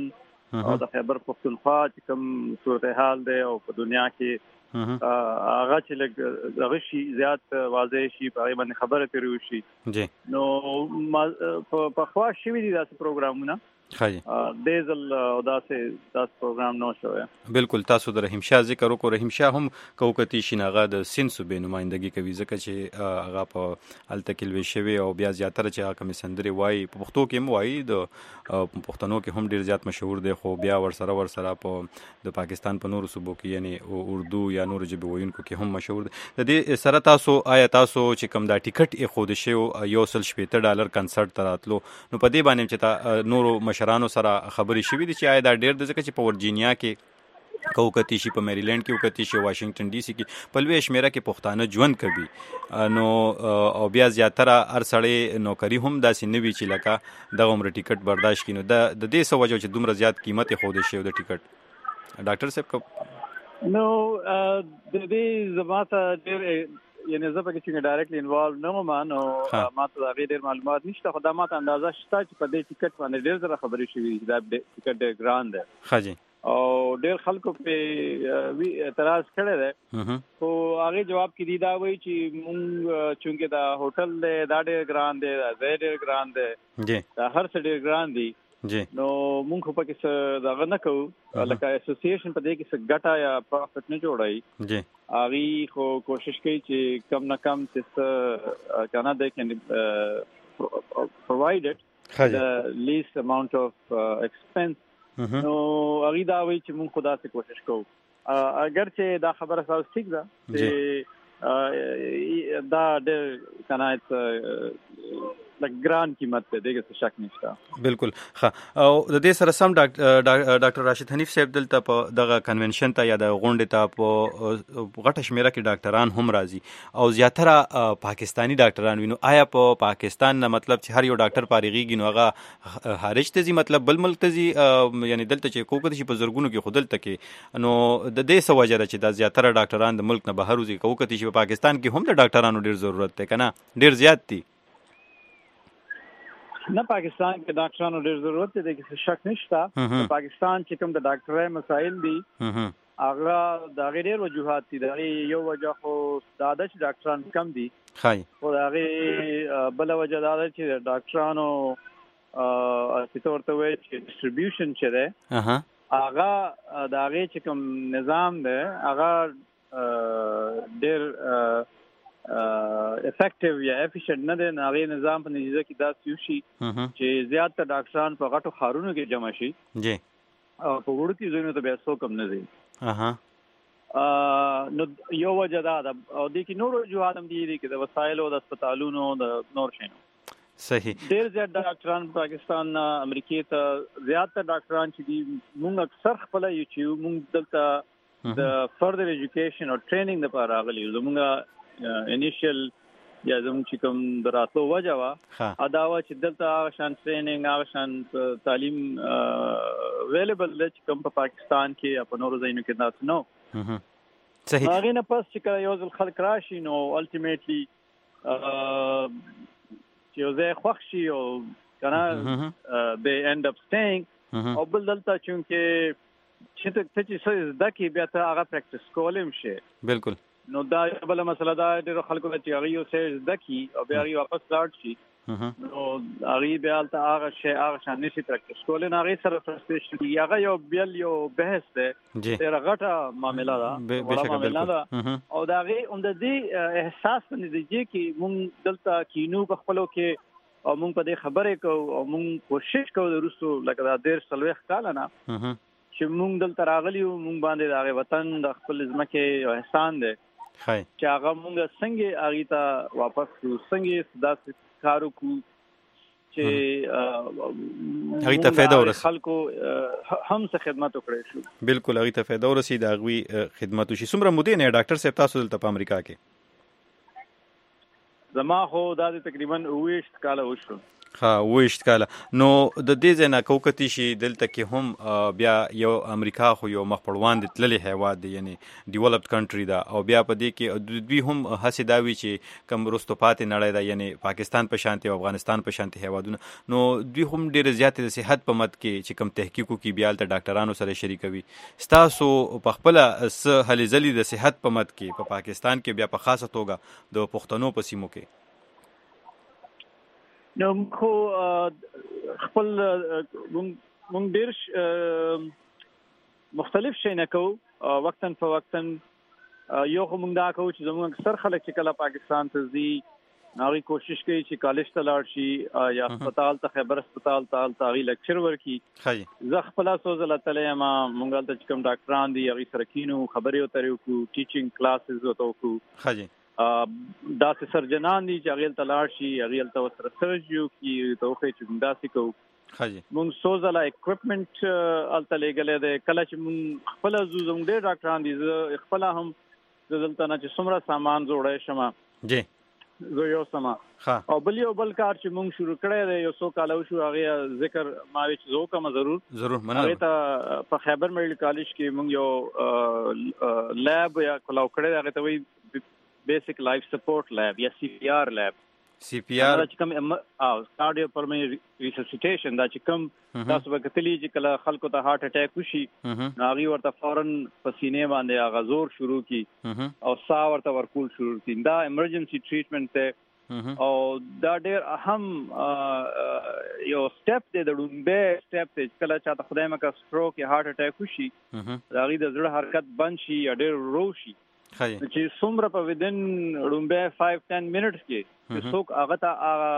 C: او د خیبر پختونخوا چې کوم صورتحال دی او په دنیا کې هغه چې لږ غشي زیات واضح شي په هغه باندې خبره تیرو شي
A: جی
C: نو په خوا شوي دي داسې پروګرامونه
A: خاجي
C: دیزل او داسې پروګرام نو شوی.
A: بالکل تاسو د رحیم شاه ذکر وکړو. رحیم شاه هم کوکتی شیناغه د سین صوبې نمائندګي کوي ځکه چې هغه په التکل وی شوی او بیا زیاتره چې هغه کمی سندري وای په پښتو کې مو وای د پښتنو کې هم ډیر زیات مشهور دی خو بیا ورسره په د پاکستان په نورو صوبو کې یعنی اردو یا نورو ژبو وینکو کې هم مشهور دی. د دې سره تاسو چې کوم دا ټیکټ یې خود شو $160 کنسرت تراتلو نو په دې باندې چې تا نورو مشرانو سره خبرې شوې دي چې آیا دا ډېر د ځکه چې په ورجینیا کې کوکتی شي په میریلند کې وکتی شي واشنگټن ډي سي کې په لوی شمیره کې پښتانه ژوند کوي نو او بیا زیاتره هر سړی نوکری هم داسې نه وي چې لکه دغه عمر ټیکټ برداشت کینو د دې څه وجه چې دومره زیات قیمت خود شي د ټیکټ ډاکټر صاحب
C: نو د دې زماته ډېر یعنی زه پکې چې ډایرکټلی انوالو نه یم نو ماته دا ډېر معلومات نشته خو دا ماته اندازه شته چې په دې ټیکټ باندې ډېر زره خبرې شوي چې دا ټیکټ ډېر ګران دی.
A: ښه جی.
C: او ډېر خلکو په اعتراض کړی دی خو هغه جواب کې دی دا وایي چې مونږ چونکې دا هوټل دی دا ډېر ګران دی دا ځای ډېر ګران دی
A: جی
C: دا هر څه ډېر ګران دی
A: جی
C: نو مونږ خو پکې څه دغه نه کوو لکه اسوسییشن په دې کې څه ګټه یا پروفیټ نه جوړوي
A: جی
C: هغه خو کوشش کوي چې کم نه کم چې کنه they can provide it the least amount of expense نو هغه دا وایي چې مونږ خدا څخه کوشش کوو اگر چې دا خبره تاسو ٹھیک ده چې دا د کنه ګران قیمت ته دغه څه شک نشته.
A: بالکل ښه او د دې سره سم ډاکټر راشد حنیف صاحب دلته په دغه کنونشن ته یا د غونډې ته په غټه شمیره کې ډاکټران هم راځي او زیاتره پاکستانی ډاکټران وینو. آیا په پاکستان نه مطلب چې هر یو ډاکټر فارغيږي نو هغه خارج ته ځي مطلب بل ملک ته ځي یعنی دلته چې کوکه شي په زرګونو کې خودل تکي نو د دې څه وجه چې د زیاتره ډاکټران د ملک نه بهر وځي کوکه شي په پاکستان کې هم د ډاکټرانو ډیر ضرورت دی کنه ډیر زیات دي.
C: نه پاکستان کې ډاکټرانو ډېر ضرورت دی کې شک نشته. پاکستان چې کوم د ډاکټرۍ مسایل دي هغه د ډېر وجوهات دي. دا یو وجه خو دا ده چې ډاکټران کم دي خو دا بل وجه دا ده چې ډاکټرانو چې ورته وایي چې ډسټریبیوشن چې دی هغه د هغې چې کوم نظام دی هغه ډېر افیکټیو یا افیشنټ نه دی. هغه نظام په نتیجه کې داسې وشي چې زیات ډاکټران په غټو ښارونو کې جمع شي
A: جی
C: او په وړو کې ځینو ته بیا څوک هم نه ځي. نو یو وجه دا ده او دې کې نور وجوهات هم دي چې د وسایلو د هسپتالونو د نور شینو
A: صحیح
C: ډېر زیات ډاکټران پاکستان امریکې ته زیات ډاکټران چې دي مونږ اکثر خپل یو چې مونږ دلته د فردر ایجوکیشن او ټریننګ لپاره راغلي یو. زمونږ انیشل یا زموږ چې کوم دراتلو وجه وه دا وه چې دلته هغه شان ټریننګ هغه شان تعلیم اویلیبل دی چې کوم په پاکستان کې یا په نورو ځایونو کې داسې نه.
A: صحیح.
C: هغې نه پس چې کله یو ځل خلک راشي نو الټیمیټلی چې یو ځای خوښ شي او کنه they end up staying او بل دلته چونکې چې ته چې څه زده کړې بیا ته هغه پریکټس کولی هم شې.
A: بالکل.
C: نو دا بله مسله دا ډېرو خلکو ته چې هغوی یو څه زده کړي او بیا هغوی واپس لاړ شي نو هغوی بیا هلته هغه شی هغه شان نشي پریکټس کولی نو هغوی سره فرسټریشن کېږي. هغه یو بل یو بحث دی ډېره غټه معامله ده وړه معامله ده او د هغې هم د دې احساس په نتیجې کې مونږ دلته کینو په خپلو کې او مونږ په دې خبرې کوو او مونږ کوشش کوو د وروستو لکه دا 40 کاله نه چې مونږ دلته راغلي یو مونږ باندې د هغې وطن د خپل ځمکې یو احسان دی چې هغه مونږ څنګه هغې ته واپس کړو څنګه داسې کار وکړو چې
A: هغې ته فایده ورسي
C: خلکو هم څه خدمت وکړی شو.
A: بالکل هغې ته فایده ورسي د هغوی خدمت وشي. څومره مودې نه ډاکټر صاحب تاسو دلته په امریکا کې؟
C: زما خو دا د تقریبا 29 کاله وشو.
A: ها وښت کاله نو د دې ځای نه کوکتی شي دلته کې هم بیا یو امریکا خو یو مخ پړوان د تللی هیواد دی یعنی ډیولپډ کنټری دا او بیا په دې کې دوی هم هڅې دا وي چې کم وروسته پاتې نړۍ ده یعنی پاکستان په شانتي او افغانستان په شانتي هیوادونه نو دوی هم ډېر زیات د صحت په مد کې چې کم تحقیقو کې بیا د ډاکټرانو سره شریکوي ستاسو په خپل س هلې ځلې د صحت په مد کې په پاکستان کې بیا په خاصه توګه د پښتنو په سیمو کې
C: نو خو خپل مونږ ډېر مختلف شي نه کوو وقتاً فوقتاً یو خو مونږ دا کوو چې زموږ اکثر خلک چې کله پاکستان ته ځي هغوی کوشش کوي چې کالج ته لاړ شي یا هسپتال ته خیبر هسپتال ته هلته هغوی لیکچر ورکړي زه خپله څو ځله تللی یم مونږ هلته چې کوم ډاکټران دي هغوی سره کینو خبرې ورته وکړو ټیچینګ کلاسز ورته وکړو داسې سرجنان دي چې هغې هلته لاړ شي هغې هلته ورسره سرجري وکړي ته وښایي چې موږ داسې کوو موږ څو ځله اکوپمنټ هلته لیږلی دی کله چې موږ خپله ځو زموږ ډېر ډاکټران دي زه خپله هم زه دلته نه چې څومره سامان جوړی شم زه یو سمه او بل کار چې موږ شروع کړی دی یو څو کاله وشو هغې ذکر ما وی چې زه وکړم ضرور هغې ته په خیبر میډیکل کالج کې موږ یو لیب یا کلاو کړی دی هغې ته وایي بیسک لایف سپورټ لیب یا CPR لیب CPR چې کوم کارډیو پلمونري ریسسیټیشن دا چې کوم تاسو به کتلی چې کله خلکو ته هارت اٹیک وشي هغه ورته فورن په سینې باندې هغه زور شروع کی او سا ورته ورکول شروع کی دا ایمرجنسي ټریټمنټ ته او دا ډېر اهم یو سټپ دی د لومبه سټپ دی کله چې تا خدای مکه سټروک یا هارت اٹیک وشي هغه د زړه حرکت بند شي یا ډېر رو شي چې څومره په ودن لومبه 5-10 منټس کې چې څوک هغه ته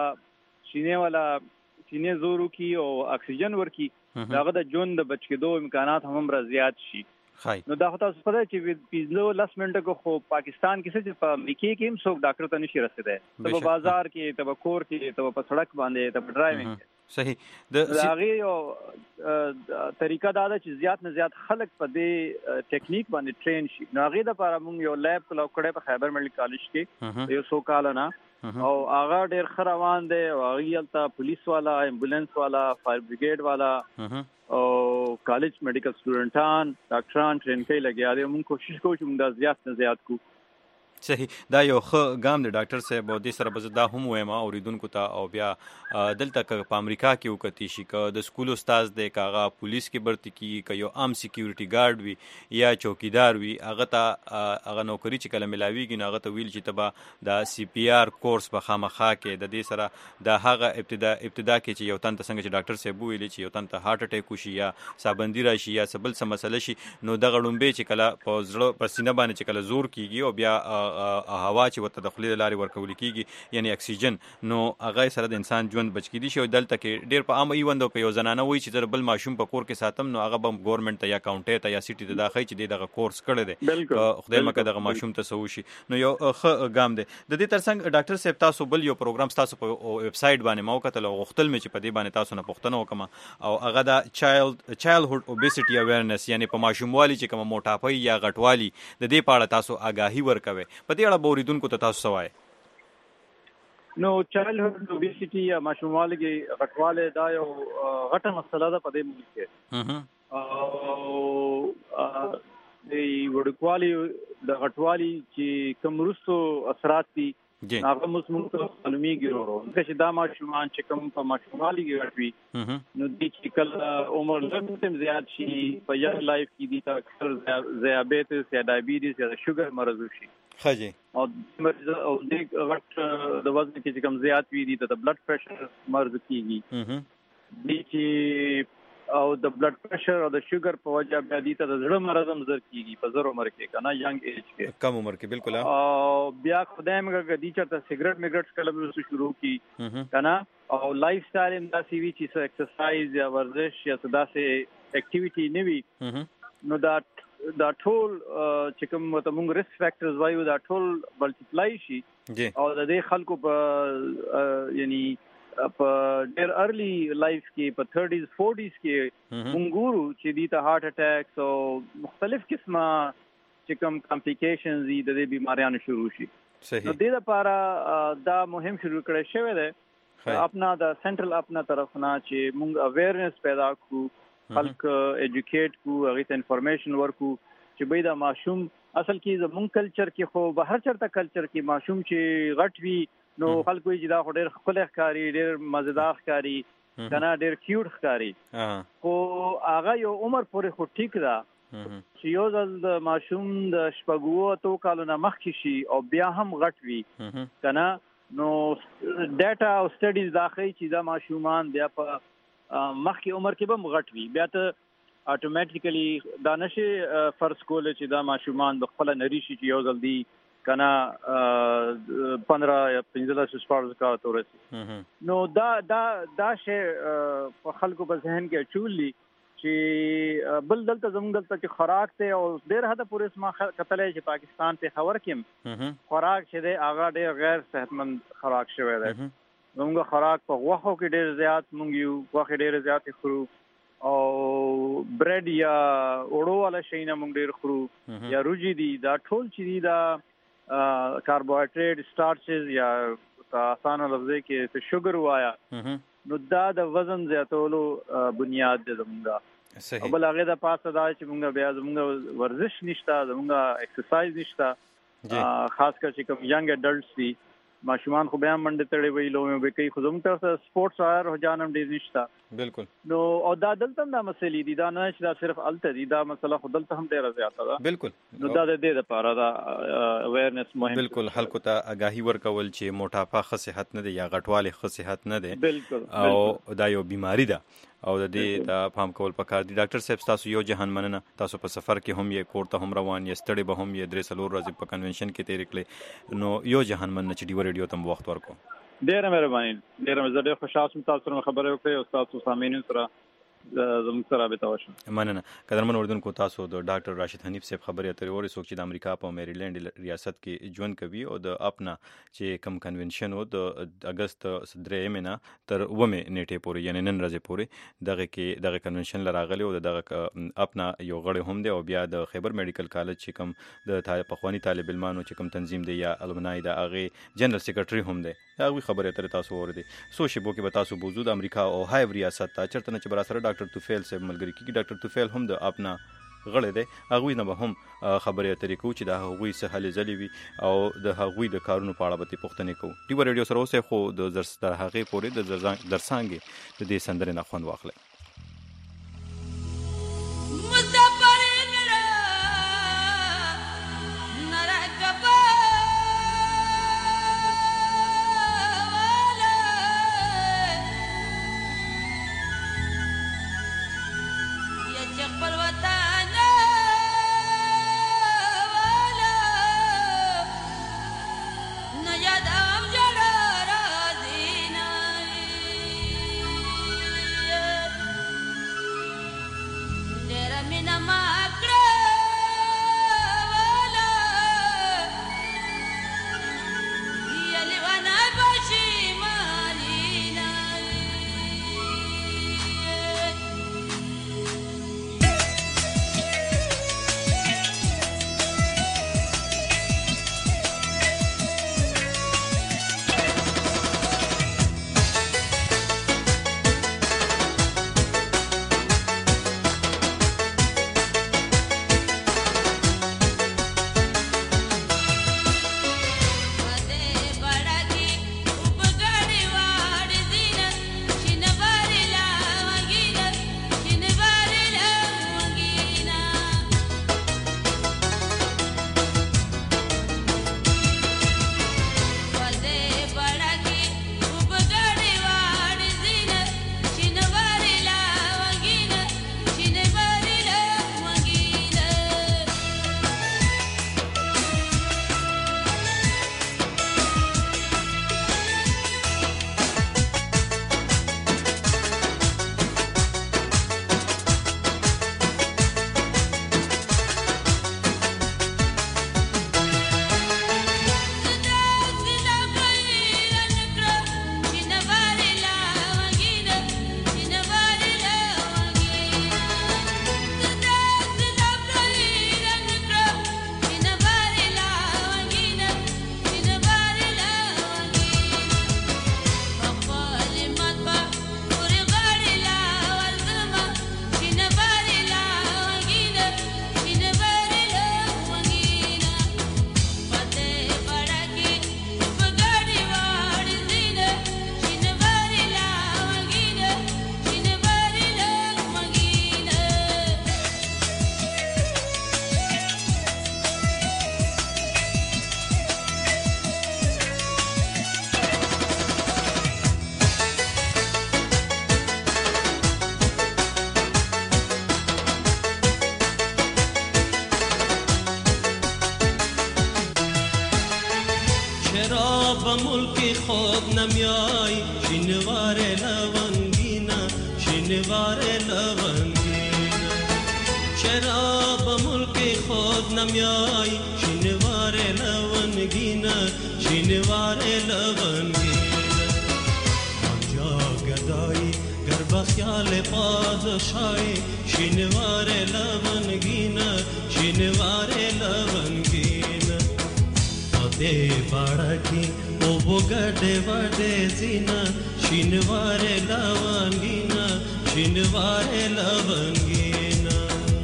C: سینې زورو کی او اکسیجن ورکی هغه د ژوند د بچ کېدو امکانات هم زیات شي نو دا خو تاسو پته چې 15 منټه کو خو پاکستان کې څه په امریکا کې هم څوک ډاکټر ته نشي رسیدای ته په بازار کې ته په کور کې ته په سړک باندې ته په ډرایوینګ
A: صحیح
C: د هغه یو طریقه دا ده چې زیات نه زیات خلک په دې ټیکنیک باندې ټرین شي نو هغه د لپاره موږ یو لیب کلاو کړی په خیبر میډیکل کالج کې یو 100 کال نه او هغه ډېر ښه روان دی او هغه هلته پولیس والا ایمبولانس والا فایر بریګیډ والا او کالج میډیکل سټوډنټان ډاکټران ټرین کوي لګیا دي موږ کوشش کوو چې موږ دا زیات نه زیات کوو
A: صحیح دا یو ښه ګام دی ډاکټر صاحب او دې سره به زه دا هم وایم اوریدونکو ته او بیا دلته که په امریکا کې وکتی شي که د سکول استاد دی که هغه پولیس کې برتی کیږي که یو عام سیکیورټي ګارډ وي یا چوکیدار وي هغه ته هغه نوکري چې کله ملاویږي نو هغه ته ویل چې ته به د CPR کورس به خامخا کې د دې سره د هغه ابتدا کې چې یو تن ته څنګه چې ډاکټر صاحب ویلي چې یو تن ته هارت اٹیک وشي یا سابندي راشي یا بل څه مسله شي نو دغه ړومبې چې کله په زړه په سینه باندې چې کله زور کیږي او بیا هوا چې ورته د خولې لارې ورکول کیږي یعنی اکسیجن نو هغه سره د انسان ژوند بچ کیدی شي او دلته کې ډېر په عام ایوند په یو زنانه وای چې بل ماشوم په کور کې ساتم نو هغه به ګورنمنت ته یا کاونټي ته یا سیټي ته داخلي چې دغه کورس کړی دی خدای مکه دغه ماشوم ته سوي شي نو یو ښه ګام دی د دې ترڅنګ ډاکټر صاحب تاسو بل یو پروګرام تاسو په ویب سټ باندې موقع له غختل مې چې په دې باندې تاسو نه پوښتنه وکم او هغه دا چایلډهود اوبیسټي اویرنس یعنی په ماشوموالي چې کوم موټاپي یا غټوالي د دې په اړه تاسو آگاهي ورکوي په دې اړه اوریدونکو ته تاسو سوای
C: نو چایلډهود اوبیسټي یا ماشوموالي کې غټواله دا یو غټه مسله ده په دې ملک کې او د وړوکوالي د غټوالي چې کوم وروستو اثرات دي هغه موږ ته معلومیږي ورو چې دا ماشومان چې کوم په ماشوموالي کې غټوي نو د چې کله عمر لږ زیات شي په یو لایف کې دي تا اکثر ذیابیطس یا ډایبیټیس یا شوګر مرض شي
A: خاجي
C: او د غټ د وزن کې کوم زیات وي دي ته د بلډ پريشر مرض کیږي دي چې او د بلډ پريشر او د شوګر په وجه بیا دي ته د زړه مرض هم زر کیږي په زر عمر کې کنه ینګ ایج کې
A: کم عمر کې بالکل
C: او بیا خدای مګه دي چې سیګریټ میګریټ کله به شروع کی کنه او لایف سټایل هم دا سی وی چې ایکسرسایز یا ورزش یا داسې اکټیویټي نه وي نو دا ټول چې کوم ته موږ ریسک فیکټرز وایو دا ټول ملټیپلای شي او د دې خلکو په یعنی په ډېر ارلی لایف کې په 30s 40s کې موږ ګورو چې دي ته هارت اٹیکس او مختلف قسمه چې کوم کمپلیکیشنز دي د دې بیماریانو شروع شي نو د دې لپاره دا مهم شروع کړی شوی دی اپنا د سنټرل اپنا طرف نه چې موږ اویرنس پیدا کو خلک ایجوکیټ کو هغه ته انفارمیشن ورکو چې به دا ماشوم اصل کې زمونږ کلچر کې خو بهر چرته کلچر کې ماشوم چې غټ وي نو خلکو چې دا ډېر خپل ښکاری ډېر مزیدار ښکاری کنه ډېر کیوټ ښکاری خو هغه یو عمر پورې خو ټیک ده چې یو ځل د ماشوم د شپږو اتو کالو نه مخکې شي او بیا هم غټ وي کنه نو ډاټا او سټډیز دا ښیي چې دا ماشومان بیا په مخکې عمر کې به غټ وي بیا ته اتوماتیکلی دا نشي فرض کول چې دا ماشومان د خپل نری شي چې یو ځل دی کنه 15 یا 15 سپارز کا تورسي نو دا شی په خلکو په ذهن کې چولي چې بل دلته زموږ دلته چې خوراک ته او ډېر حد پورې اسما کتلې چې پاکستان په خبر کې خوراک چې دی هغه ډېر غیر صحتمند خوراک شوی دی زموږ خوراک په غوښو کې ډېر زیات مونږ یو غوښه ډېر زیات خورو او برېډ یا اوړو والا شي نه مونږ ډېر خورو یا روجي دي دا ټول چې دي دا کاربوهایډریټ سټارچز یا آسان لفظ کې څه شوګر وایا نو دا د وزن زیاتولو بنیاد دی زموږ
A: صحیح
C: بل هغه د پاسه دا چې موږ بیا زموږ ورزش نشته زموږ ایکسرسایز نشته خاص کر چې کوم ینګ اډلټس دي ماشومان خو بیا منډه تړي وي لومې به کوي خو زموږ ته سپورتس اور جانم ډیر نشته
A: بالکل
C: نو او دا دلته دا مسلې دي دا نه چې دا صرف الته دي دا مسله خو دلته هم ډیره زیاته ده
A: بالکل
C: نو دا د دې لپاره دا اویرنس مهم
A: بالکل خلکو ته آگاهی ورکول چې موټاپا ښه صحت نه دی یا غټوالی ښه صحت نه دی
C: بالکل
A: او دا یو بیماری ده او د دې ته پام کول پکار دي ډاکټر صاحب تاسو یو جهان مننه تاسو په سفر کې هم یې کور ته هم روان یې ستړي به هم یې 3 ورځې په کنونشن کې تیر کړې نو یو جهان مننه چې ډیو ریډیو تم وخت ورکو
C: ډیره مهرباني ډیره زړه خوشاله سم تاسو سره خبرې وکړې او تاسو سامعین سره زموږ سره رابطه وشو
A: مننه قدرمن اردوونکو تاسو د ډاکټر راشد حنیف صاحب خبرې اترې اوري څوک چې د امریکا په میریلند ریاست کې ژوند کوي او د اپنا چې کم کنونشن او د اگست 3 نه تر 9 نیټه پورې یعنی نن ورځې پورې دغه کنونشن لراغلی او دغه اپنا یو غړی هم دی او بیا د خیبر میډیکل کالج چې کم د پخوانی طالب علمانو چې کم تنظیم دی یا الومنای د هغه جنرال سیکریټری هم دی هغه خبرې اترې تاسو اوري سو شبو کې به تاسو بوزو د امریکا او هایو ریاست ته چرته نه چې برا سره ډاکټر توفیل صاحب ملګری کیږي ډاکټر توفیل هم د اپنا غړی دی هغوی نه به هم خبرې اترې کوو چې د هغوی څه هلې ځلې وي او د هغوی د کارونو په اړه به ترې پوښتنې کوو ډیو ریډیو سره اوسئ خو د هغې پورې د درسانګې د دې سندرې نه خوند واخلئ
F: چرا به ملک خود نمیای شینوار لونگینا شینوار لونگینا چرا به ملک خود نمیای شینوار لونگینا شینوار لونگینا آنجا گدایی گر بخیال پادشاهی شینوار لونگینا شینوار لونگینا دے باڑکی او بگڑے وڑے زینا شینوار لونگینا شینوار لونگینا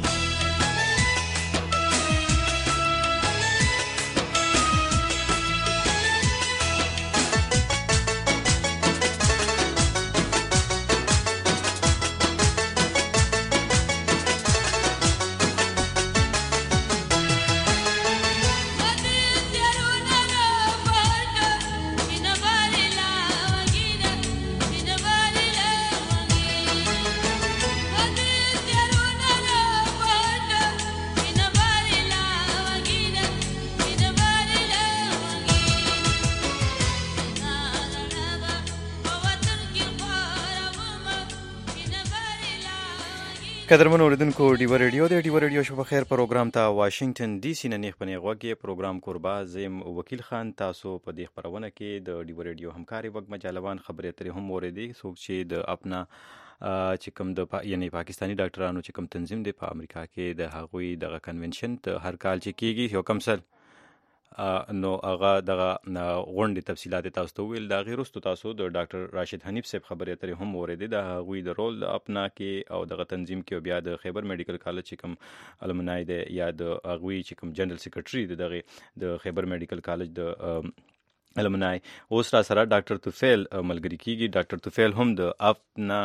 A: قدرمن اوریدونکو ډیو ریډیو د ډیو ریډیو شو په خیر پروګرام ته واشنگټن ډي سي نه نیخ پنی غوږی پروګرام قربا زم وکیل خان تاسو په دې خبرونه کې د ډیو ریډیو همکاري وګ مجالوان خبرې اترې هم اوریدي څوک چې د خپل چې کوم د یعنی پاکستانی ډاکټرانو چې کوم تنظیم دی په امریکا کې د هغوی د کنونشن ته هر کال چې کیږي یو کم سل نو هغه دغه غونډې تفصیلات تاسو ته ویل دا غیرستو تاسو د ډاکټر راشد حنیف صاحب خبرې اترې هم اوریدي د هغوی د رول اپنا کې او دغه تنظیم کې بیا د خیبر میډیکل کالج چې کوم المنای دی یا د هغوی چې کوم جنرال سیکریټري دی دغه د خیبر میډیکل کالج د المنای اوس را سره ډاکټر توفیل ملګری کیږي ډاکټر توفیل هم د اپنا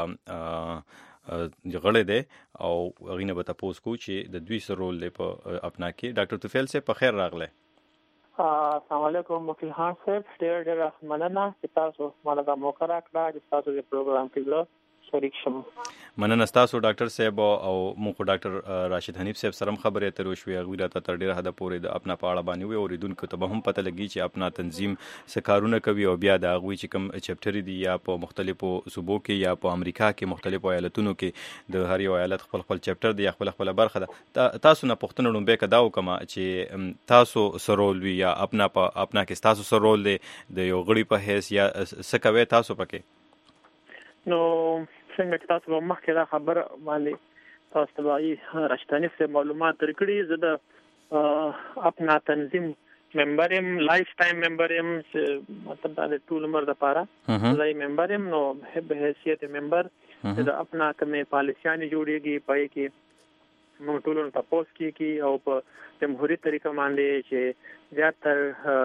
A: غړی دی او غینه به تاسو کو چې د دوی سره رول په اپنا کې ډاکټر توفیل سے په خیر راغله
G: السلام علیکم وکیل خان صاحب ډېر مننه چې تاسو مالا دا موقع راکړه چې تاسو د پروګرام کې شریک شم.
A: مننه تاسو ډاکټر صاحب او مخ ډاکټر راشد حنیف صاحب سره خبرې اترې وشوې هغه راته تر ډېره حد پورې د خپل پاړه باندې وي اوریدونکو ته به هم پته لګي چې خپل تنظیم سکارونه کوي او بیا د هغه چې کوم چپټر دي یا په مختلفو صوبو کې یا په امریکا کې مختلفو ایالتونو کې د هر یو ایالت خپل چپټر دی یا خپل برخه ده تاسو نه پښتون لومبه کداو کما چې تاسو سرول وی یا خپل کې تاسو سرول دی د یو غړي په هیڅ یا سکوي تاسو پکې
G: نو څنګه چې تاسو مخکې دا خبر باندې تاسو ته وايي راشدانی څه معلومات درکړي زه د خپل تنظیم ممبر يم لایف ټایم ممبر يم مطلب دا د ټول عمر لپاره زای ممبر يم نو به حیثیت ممبر د خپل کومه پالیسیانه جوړیږي پای کې موږ ټول په پوسټ کې او په جمهوریت طریقه باندې چې زیاتر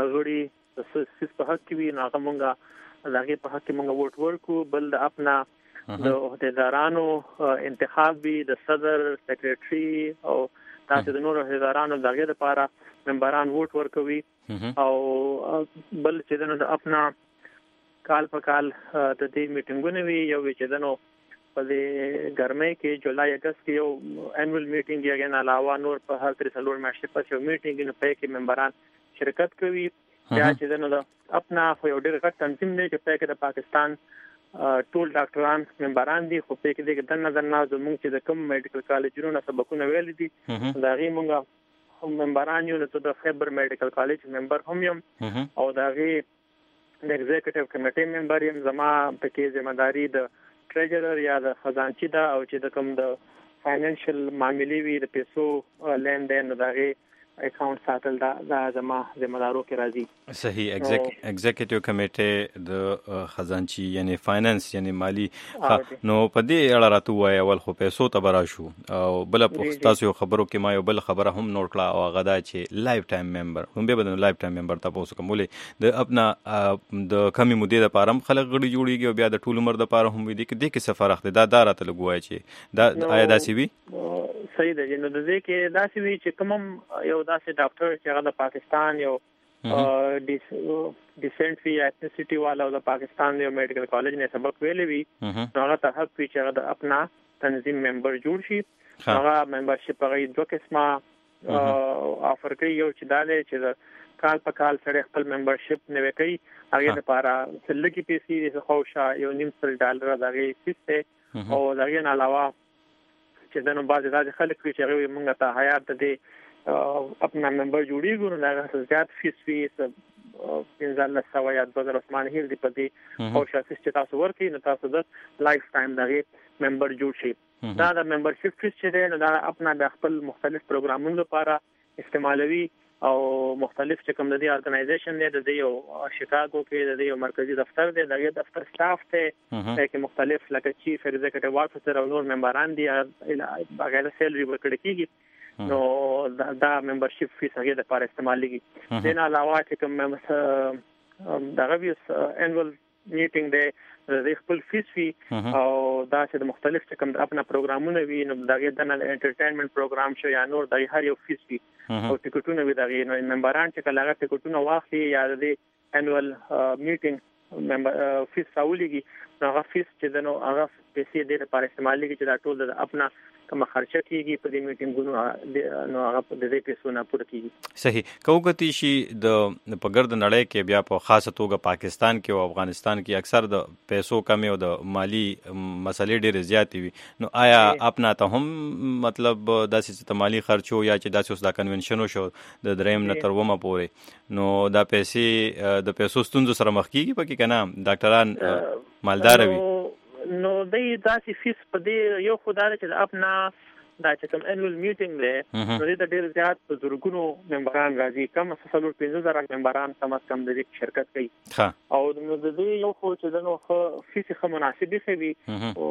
G: غړي د په حق کې وي نو هغه دغه په حق کې موږ ووټ ورکو بل د خپل د عہدیدارانو انتخاب وی د صدر سیکریټري او تاسو د نورو عہدیدارانو دغه لپاره ممبران ووټ ورکوي او بل چې د خپل کال په کال د دې میټینګونه وی یو چې دنو په دې ګرمۍ کې جولای اگست کې یو انویل میټینګ یې نه علاوه نور په هر 3 سالور میاشتې پس یو میټینګ نه پې کې ممبران شرکت کوي بیا چې دنو د خپل یو ډېر غټ تنظیم دی چې په کې د پاکستان ټول ډاکټران ممبران دي خو په کې د نظر نه زموږ چې د کوم میډیکل کالجونو سبقونه ویل دي دا غي موږ ممبران یو د خیبر میډیکل کالج ممبر هم یم او دا غي د ایگزیکټیو کمیټې ممبر یم زما په کې ځمداري د ټریجرر یا د خزانچی دا او چې د کوم د فاینانشل معاملې وی د پیسو لین دین دا غي اکاونټ ساتل دا زما ذمہدارو کې راځي
A: صحیح ایگزیکټیو کمیټه د خزانچی یعنی فاینانس یعنی مالی نو په دې اړه راته وای اول خو پیسو ته برا شو او بل په تاسو خبرو کې ما یو بل خبره هم نوٹ کړه او غدا چې لایف ټایم ممبر هم به بدن لایف ټایم ممبر تاسو کومولې د خپل د کمی مودې لپاره هم خلک غړي جوړیږي او بیا د ټول عمر لپاره هم وي دي کې د سفر اخته دا راته لګوای چې دا آیا داسي وي
G: صحیح ده نو د دې کې داسې وی چې کوم یو داسې ډاکټر چې هغه د پاکستان یو ډیسنټ وی ایتنسټي والا د پاکستان یو میډیکل کالج نه سبق ویلې وی هغه ته حق وی چې هغه د خپل تنظیم ممبر جوړ شي هغه ممبرشپ هغه دوه قسمه افر کوي یو چې دا دی چې کال په کال سره خپل ممبرشپ نوې کوي هغه لپاره څلګي پیسې د خوشا $1.5 دغه فیس او دغه نه علاوه چې دنه بعض د خلک چې هغه موږ ته حیات دي خپل ممبر جوړیږو نو هغه زیات فیس 1500 یا 2000 عثمان هیل دی په دې او شاسې چې تاسو ورکی نو تاسو د لایف ټایم دغه ممبر جوړ شي دا د ممبرشپ فیس چې دی نو دا خپل خپل مختلف پروګرامونو لپاره استعمالوي او مختلف چې کوم د دې ارګنایزیشن دی د یو شیکاګو کې د یو مرکزی دفتر دی د دفتر سټاف ته چې مختلف لکه چیف ایگزیکټیو افیسر او نور ممبران دي هغه سیلري ورکړي کیږي نو دا ممبرشپ فیس هغه د لپاره استعمالېږي د نه علاوه چې کوم دغه ویس انوال میټینګ دی د خپل فیس وی او دا چې د مختلف څه کوم خپل پروګرامونه وی نو دغه د انټرټینمنت پروګرام شو یا نور د هر یو فیس وی او ټیکټونه وی دغه نو ممبران چې کله هغه ټیکټونه واخلي یا د انوال میټینګ ممبر فیس راولېږي نو هغه فیس چې نو هغه پیسې د لپاره استعمالېږي چې دا ټول د خپل کوم خرچه کیږي په دې میټینګونو نو هغه د دې پیسو نه پوره کیږي
A: صحیح کوګتی شي د پګرد نړۍ کې بیا په خاصه توګه پاکستان کې او افغانستان کې اکثر د پیسو کمی او د مالی مسلې ډېرې زیاتې وي نو آیا اپنا ته هم مطلب داسې مالی خرچو یا چې داسې اوس دا کنونشن شو د دریم نه تر ومه پورې نو دا پیسې د پیسو ستونزو سره مخ کیږي پکې کنه ډاکټران مالدار وي
G: نو داسې فیس په دې یو خدای چې خپل دا چې کوم انوال میټینګ دی نو دې ډېر زیات په زورګونو ممبران راځي کم 15,000 ممبران کم از کم د دې شرکت کوي او نو د دې یو خو چې نو فیس خو مناسب دی او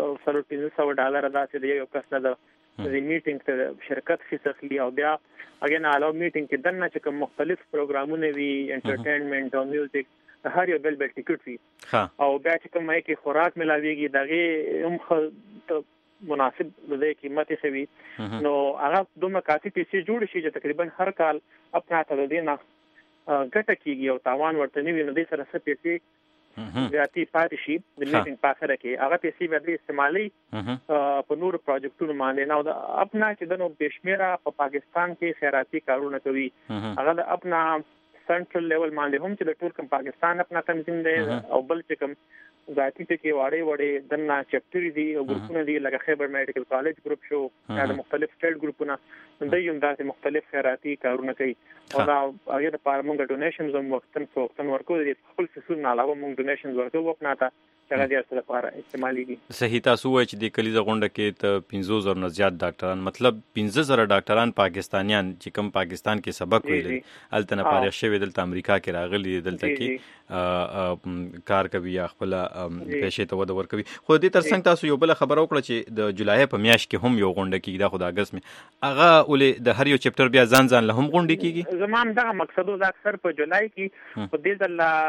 G: $1500 دا چې یو کس نه د میټینګ ته شرکت فیس اخلي او بیا اګه نه علاوه میټینګ کې دنه چې کوم مختلف پروګرامونه وي انټرټینمنت او میوزیک هر یو بل ټیکټ وي او بیا چې کوم کې خوراک ملاويږي دغه هم مناسب د قیمتي خوي نو هغه دومره کافي پیسې جوړ شي چې تقریبا هر کال خپل ته د دینه ګټه کیږي او تاوان ورته نیوي نو د سره څه پیسې زیاتی پاتې شي د میټینګ په سره کې هغه پیسې به د استعمالي په نور پروجیکټونو باندې نو د خپل چې د نو بشمیره په پاکستان کې خیراتي کارونه کوي هغه د خپل سنټرل لیول باندې هم چې د ټول کوم پاکستان خپل تنظیم دی او بل چې کوم ذاتی ته کې وړې دنه چپټر دي او ګروپونه دي لکه خیبر میډیکل کالج ګروپ شو یا د مختلف سټیټ ګروپونه د یو داسې مختلف خیراتي کارونه کوي او دا هغه د پارلمان ډونیشنز هم وختن ورکو دي خپل فسول نه علاوه موږ ډونیشنز ورکو وکړو ته هغه د اصل لپاره استعمالېږي
A: صحیح تاسو وایي چې د کلیزه غونډه کې ته 15,000 نه زیات ډاکټران مطلب 15,000 ډاکټران پاکستانیان چې کوم پاکستان کې سبق ویل الته نه فارغ شوی دلته امریکا کې راغلي دلته کې کار کوي یا خپل پیسې ته وده ورکوي خو دې ترڅنګ تاسو یو بل خبر وکړه چې د جولای په میاشت کې هم یو غونډه کېږي دا خو د اگست مې هغه ولې د هر یو چپټر بیا ځان له هم غونډه کېږي
G: زمام دا مقصد دا اکثر په جولای کې په دې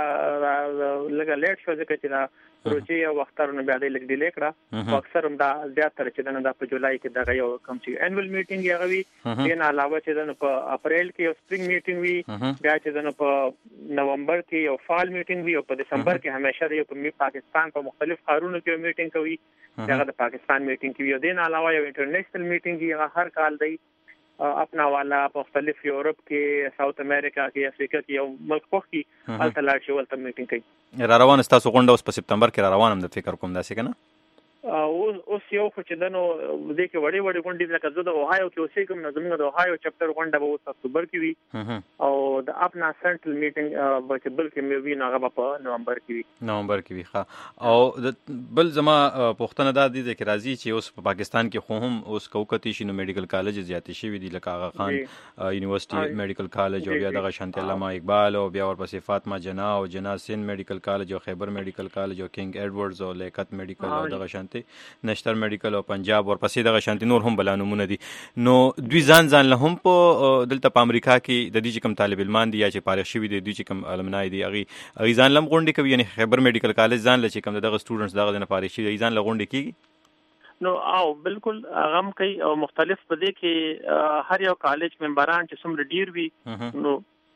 G: ځل لګا لیټ شو ځکه چې پروژې او وختونو بیا د لیک ډیلی کړه او اکثر هم دا زیات تر چې دا په جولای کې دغه یو کوم چې انوال میټینګ یې غوي دین علاوه چې په اپریل کې یو سپرینګ میټینګ وي بیا چې په نومبر کې یو فال میټینګ وي او په دسمبر کې همیشه د پاکستان په مختلف ښارونو کې میټینګ کوي هغه د پاکستان میټینګ کې دین علاوه یو انټرنیشنل میټینګ یې هر کال دی اپنا والا مختلف یورپ کې ساوث امریکا کې افریقا کې یو ملک پخې الته لاړ شي ولته میټینګ کوي
A: را روان تاسو غونډه اوس په سپتمبر کې را روانم د فکر کوم داسې کنه
G: اوس یو خو چې دنو د کې وړي غونډې لکه زه د اوهایو کې اوسې کوم نظم د اوهایو چپټر غونډه به اوس اکتوبر کې وي او د خپل سنټرل میټینګ به بل کې مې وی نه هغه په نومبر کې وي
A: ښه او بل زما پښتنه دا دي چې راځي چې اوس په پاکستان کې خو هم اوس کوکتی شنو میډیکل کالج زیاتې شوی دي لکه آغا خان یونیورسيټي میډیکل کالج او بیا دغه شانتي علامه اقبال او بیا ورپسې فاطمه جنا او جنا سین میډیکل کالج او خیبر میډیکل کالج او کینګ ایډورډز او لیکت میډیکل او دغه شانتي نشتر میډیکل او پنجاب ورپسې دغه شانتي نور هم بلانمونه دي نو دوی ځان له هم په دلته په امریکا کې د دې کوم طالب علمان دي یا چې فارغ شوی دي دوی چې کوم علمنای دي هغه ځان لم غونډې کوي یعنی خیبر میډیکل کالج ځان له چې کوم دغه سټوډنټس دغه نه فارغ شوی ځان له غونډې کیږي
G: نو او بالکل غم کوي او مختلف په دې کې هر یو کالج ممبران چې څومره ډیر وي نو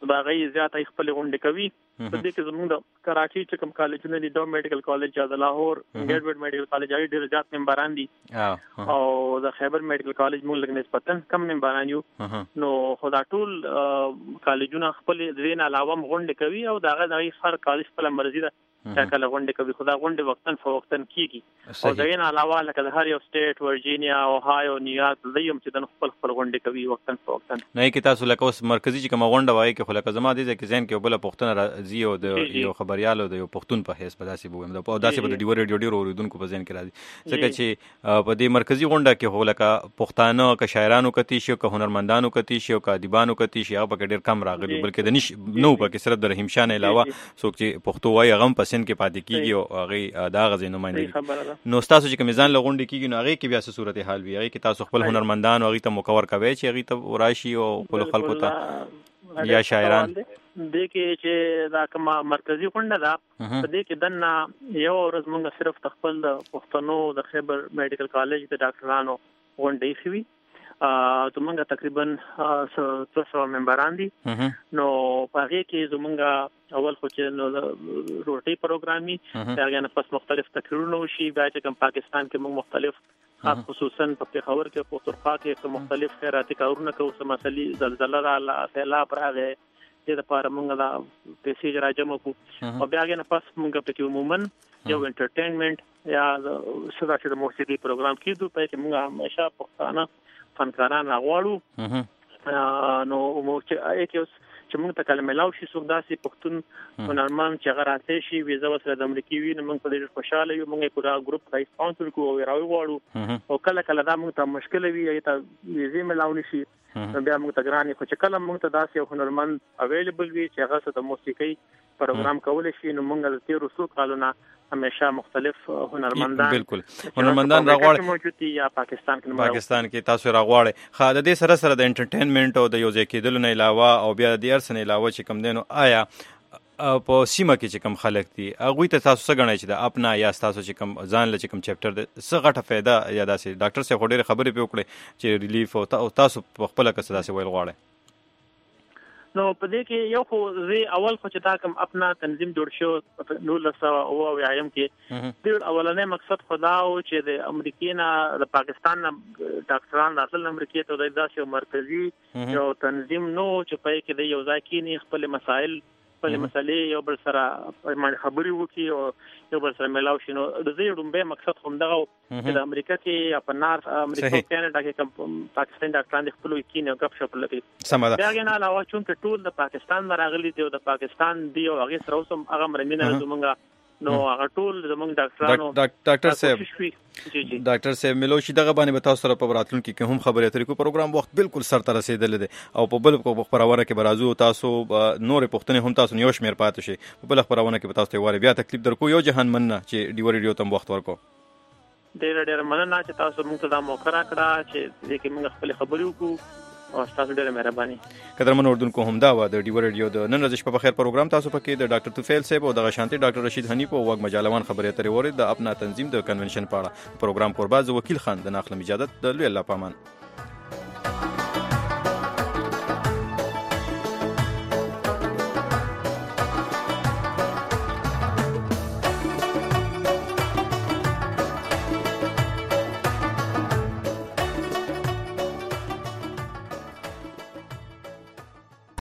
G: دا غي زیات خپل غونډه کوي په دې کې زموږ د کراچي چې کوم کالجونه دي ډو میډیکل کالج د لاهور ګریجویټ میډیکل کالج هغه ډېر زیات ممبران دي او د خیبر میډیکل کالج موږ لږ نسبتاً کم ممبران یو نو خدا ټول کالجونه خپل دین علاوه غونډه کوي او دا غي هر کالج خپل مرزي ده چې کله غونډه کوي خدا غونډه وختن فوقتن کیږي او دین علاوه لکه هر یو سټیټ ورجینیا اوهایو نیویارک زیم چې د خپل غونډه کوي وختن فوقتن
A: نه کې تاسو لکه اوس مرکزی چې کوم غونډه وایي کې خلک زما دي چې ځین کې بل پښتون راځي او د یو خبريالو د یو پښتون په حساب داسې بوم او داسې په ډیور ډیو ډیرو اوریدونکو په ځین کې راځي ځکه چې په دې مرکزی غونډه کې خلک پښتانه که شاعرانو کتی شي که هنرمندانو کتی شي او که ادیبانو کتی شي هغه په ډیر کم راغلي بلکې د نش نو په کې صرف د رحیم شاه علاوه څوک چې پښتو وایي غم پسند کې پاتې کیږي او هغه دا غزې نمائندګي نو تاسو چې کوم ځان لغونډي کیږي نو هغه کې بیا څه صورت حال وي هغه کې تاسو خپل هنرمندان او هغه ته مکور کوي چې هغه ته راشي او خپل خلکو ته یا شاعران
G: دې کې چې دا کوم مرکزی غونډه ده په دې کې دنه یو ورځ موږ صرف خپل د پښتنو د خیبر میډیکل کالج د ډاکټرانو غونډه شوي ته موږ تقریبا 300 ممبران دي نو هغه کې زمونږ اول خو چې نو روټي پروګرامي هغه نه پس مختلف تقریرونه وشي بیا چې کوم پاکستان کې موږ مختلف خصوصا په پیښور کې په ترخا کې مختلف خیراتي کارونه کوو چې مسلې زلزلہ را سیلاب راغی د لپاره موږ دا پیسې راجمع کوو او بیا نه پس موږ په کې عموما یو انټرټینمنت یا سره چې د موسیقي پروګرام کیدو په کې موږ همیشه پښتانه فنکاران راغواړو نو مو چې موږ ته کلمه لاو شي څوک داسې پښتون هنرمند چې هغه راځي شي ویزه وسره د امریکای وي نو موږ په دې خوشاله یو موږ پورا ګروپ راځي سپانسر کوو او راوي غواړو او کله کله دا موږ ته مشکل وي ایته ویزه ملاو نشي بیا موږ ته ګرانې خو چې کله موږ ته داسې هنرمند اویلیبل وي چې هغه د موسیقي پروګرام کول شي نو موږ د 1300 کالونه همیشه مختلف هنرمندان
A: بالکل هنرمندان راغواړي
G: موجود دي یا پاکستان
A: کې تاسو راغواړي خا د دې سره سره د انټرټینمنت او د یو ځای کېدل نه علاوه او بیا د ارسن علاوه چې کم دینو آیا په سیمه کې چې کم خلک دي هغه ته تاسو څنګه غنئ چې د خپل یا تاسو چې کم ځان ل چې کم چپټر د څه غټه فایده یا داسې ډاکټر سره خوري خبرې په وکړي چې ریلیف او تاسو په خپل کس داسې ویل غواړي
G: نو په دې کې یو خو زی اول خو چې تا کوم خپل تنظیم جوړ شو نو لسه او ایم کې ډیر اولنې مقصد خدا او چې د امریکای نه د پاکستان نه ډاکټران راتل امریکای ته د داسې مرکزی یو تنظیم نو چې په کې د یو ځای کې نه خپل مسائل خپل مسلې یو بل سره خبري وکي او یو بل سره ملاو شي نو د دې ډومبه مقصد هم دغه چې د امریکا کې یا په نارث امریکا کینیډا کې کوم پاکستان ډاکټران د خپل کینې غپ شپ لګي
A: سمه
G: ده بیا نه علاوه چې ټول د پاکستان راغلي دی او د پاکستان دی او هغه سره اوسم هغه مرمنه زمونږه نو هغه ټول زمونږ ډاکټرانو
A: ډاکټر صاحب ملوشي دغه باندې به تاسو سره په راتلونکي کې هم خبرې اترې کو پروګرام وخت بالکل سر ته رسیدل دي او په بل خبرونه کې برازو تاسو نور پښتنې هم تاسو نیو شمیر پاتې شي په بل خبرونه کې تاسو ته واره بیا تکلیف درکو یو جهان مننه چې ډیور ریډیو تم وخت ورکو
G: ډېر مننه چې تاسو موږ ته دا موقع راکړه چې دې کې موږ خپل خبرې وکړو او تاسو ډېر مهرباني
A: قدرمن اردوونکو هم دا و د ډیور ریډیو د نن ورځ په خیر پروګرام تاسو پکې د ډاکټر توفیل صاحب او د شانتي ډاکټر رشید حنیف او وګ مجالوان خبرې اترې وره د خپل تنظیم د کنونشن په اړه پروګرام قرباز وکیل خان د ناخلم اجازه د لوی الله پامان